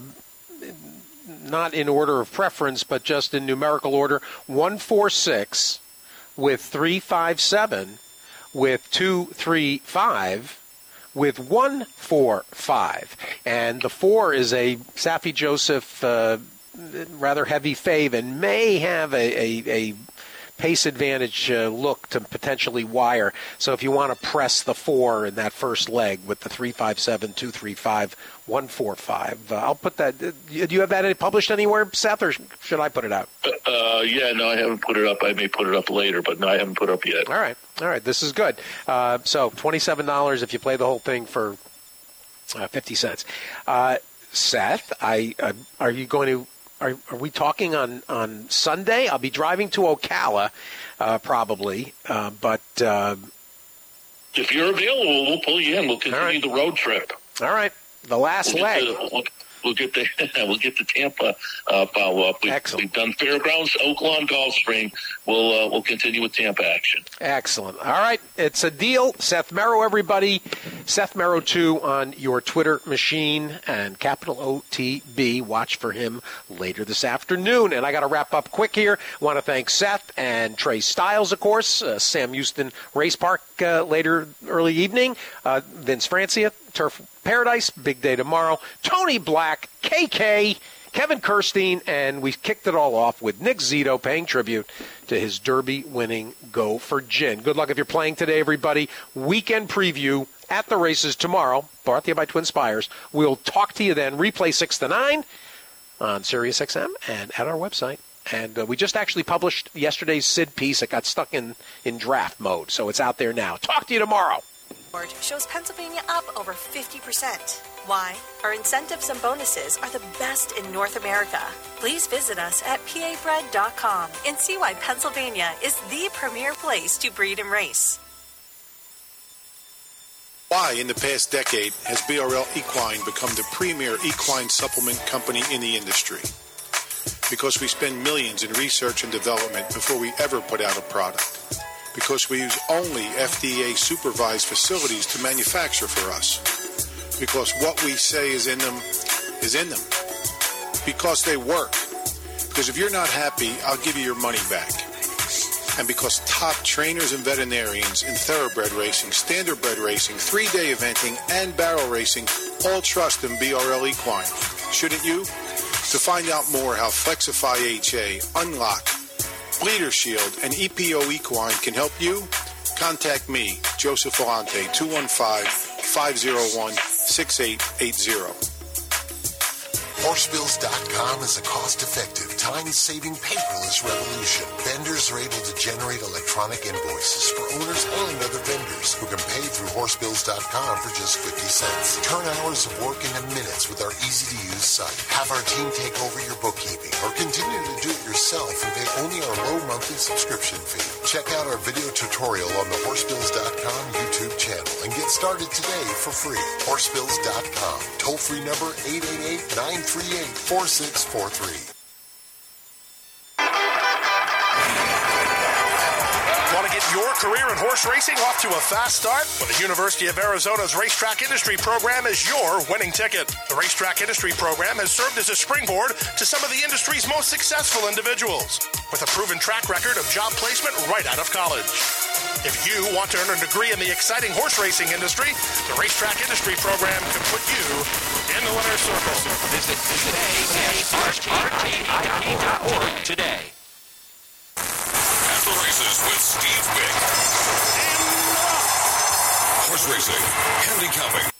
not in order of preference, but just in numerical order. One, four, six, with three, five, seven, with two, three, five, with one, four, five, and the four is a Saffie Joseph uh, rather heavy fave, and may have a, a, a pace advantage uh, look to potentially wire. So if you want to press the four in that first leg with the three five seven, two three five, one four five, uh, I'll put that. Uh, do you have that published anywhere, Seth, or should I put it out? Uh, yeah, no, I haven't put it up. I may put it up later, but no, I haven't put it up yet. All right. All right. This is good. Uh, so twenty-seven dollars if you play the whole thing for uh, fifty cents. Uh, Seth, I uh, are you going to? Are, are we talking on, on Sunday? I'll be driving to Ocala, uh, probably, uh, but uh, if you're available, we'll pull you in. We'll continue right. the road trip. All right, the last we'll leg. The, we'll, we'll get the we'll get the Tampa uh, follow up. We've, Excellent. We've done Fairgrounds, Oaklawn, Gulfstream. We'll uh, we'll continue with Tampa action. Excellent. All right, it's a deal. Seth Merrow, everybody. Seth Merrow two on your Twitter machine, and capital O T B. Watch for him later this afternoon. And I got to wrap up quick here. I want to thank Seth and Trey Styles, of course. Uh, Sam Houston Race Park uh, later early evening. Uh, Vince Francia, Turf Paradise, big day tomorrow. Tony Black, K K, Kevin Kirstein, and we kicked it all off with Nick Zito paying tribute to his Derby-winning Go for Gin. Good luck if you're playing today, everybody. Weekend preview at the races tomorrow, brought to you by Twin Spires. We'll talk to you then. Replay six to nine on Sirius X M and at our website. And uh, we just actually published yesterday's Sid piece. It got stuck in, in draft mode, so it's out there now. Talk to you tomorrow. Shows Pennsylvania up over fifty percent. Why? Our incentives and bonuses are the best in North America. Please visit us at P A bread dot com and see why Pennsylvania is the premier place to breed and race. Why, in the past decade, has B R L Equine become the premier equine supplement company in the industry? Because we spend millions in research and development before we ever put out a product. Because we use only F D A-supervised facilities to manufacture for us. Because what we say is in them is in them. Because they work. Because if you're not happy, I'll give you your money back. And because top trainers and veterinarians in thoroughbred racing, standardbred racing, three-day eventing, and barrel racing all trust in B R L Equine. Shouldn't you? To find out more how Flexify H A, Unlock, Bleeder Shield, and E P O Equine can help you, contact me, Joseph Volante, two one five, five oh one, six eight eight zero. Horse Bills dot com is a cost-effective, time-saving paperless revolution. Vendors are able to generate electronic invoices for owners and other vendors who can pay through Horse Bills dot com for just fifty cents. Turn hours of work into minutes with our easy-to-use site. Have our team take over your bookkeeping or continue to do it yourself and pay only our low monthly subscription fee. Check out our video tutorial on the Horse Bills dot com YouTube channel and get started today for free. Horse Bills dot com. Toll-free number eight eight eight, nine three eight, four six four three. Want to get your career in horse racing off to a fast start? Well, the University of Arizona's Racetrack Industry Program is your winning ticket. The Racetrack Industry Program has served as a springboard to some of the industry's most successful individuals, with a proven track record of job placement right out of college. If you want to earn a degree in the exciting horse racing industry, the Racetrack Industry Program can put you in the winner's circle. Visit today R T I dot org today. At the races with Steve Wick. Horse racing, handicapping,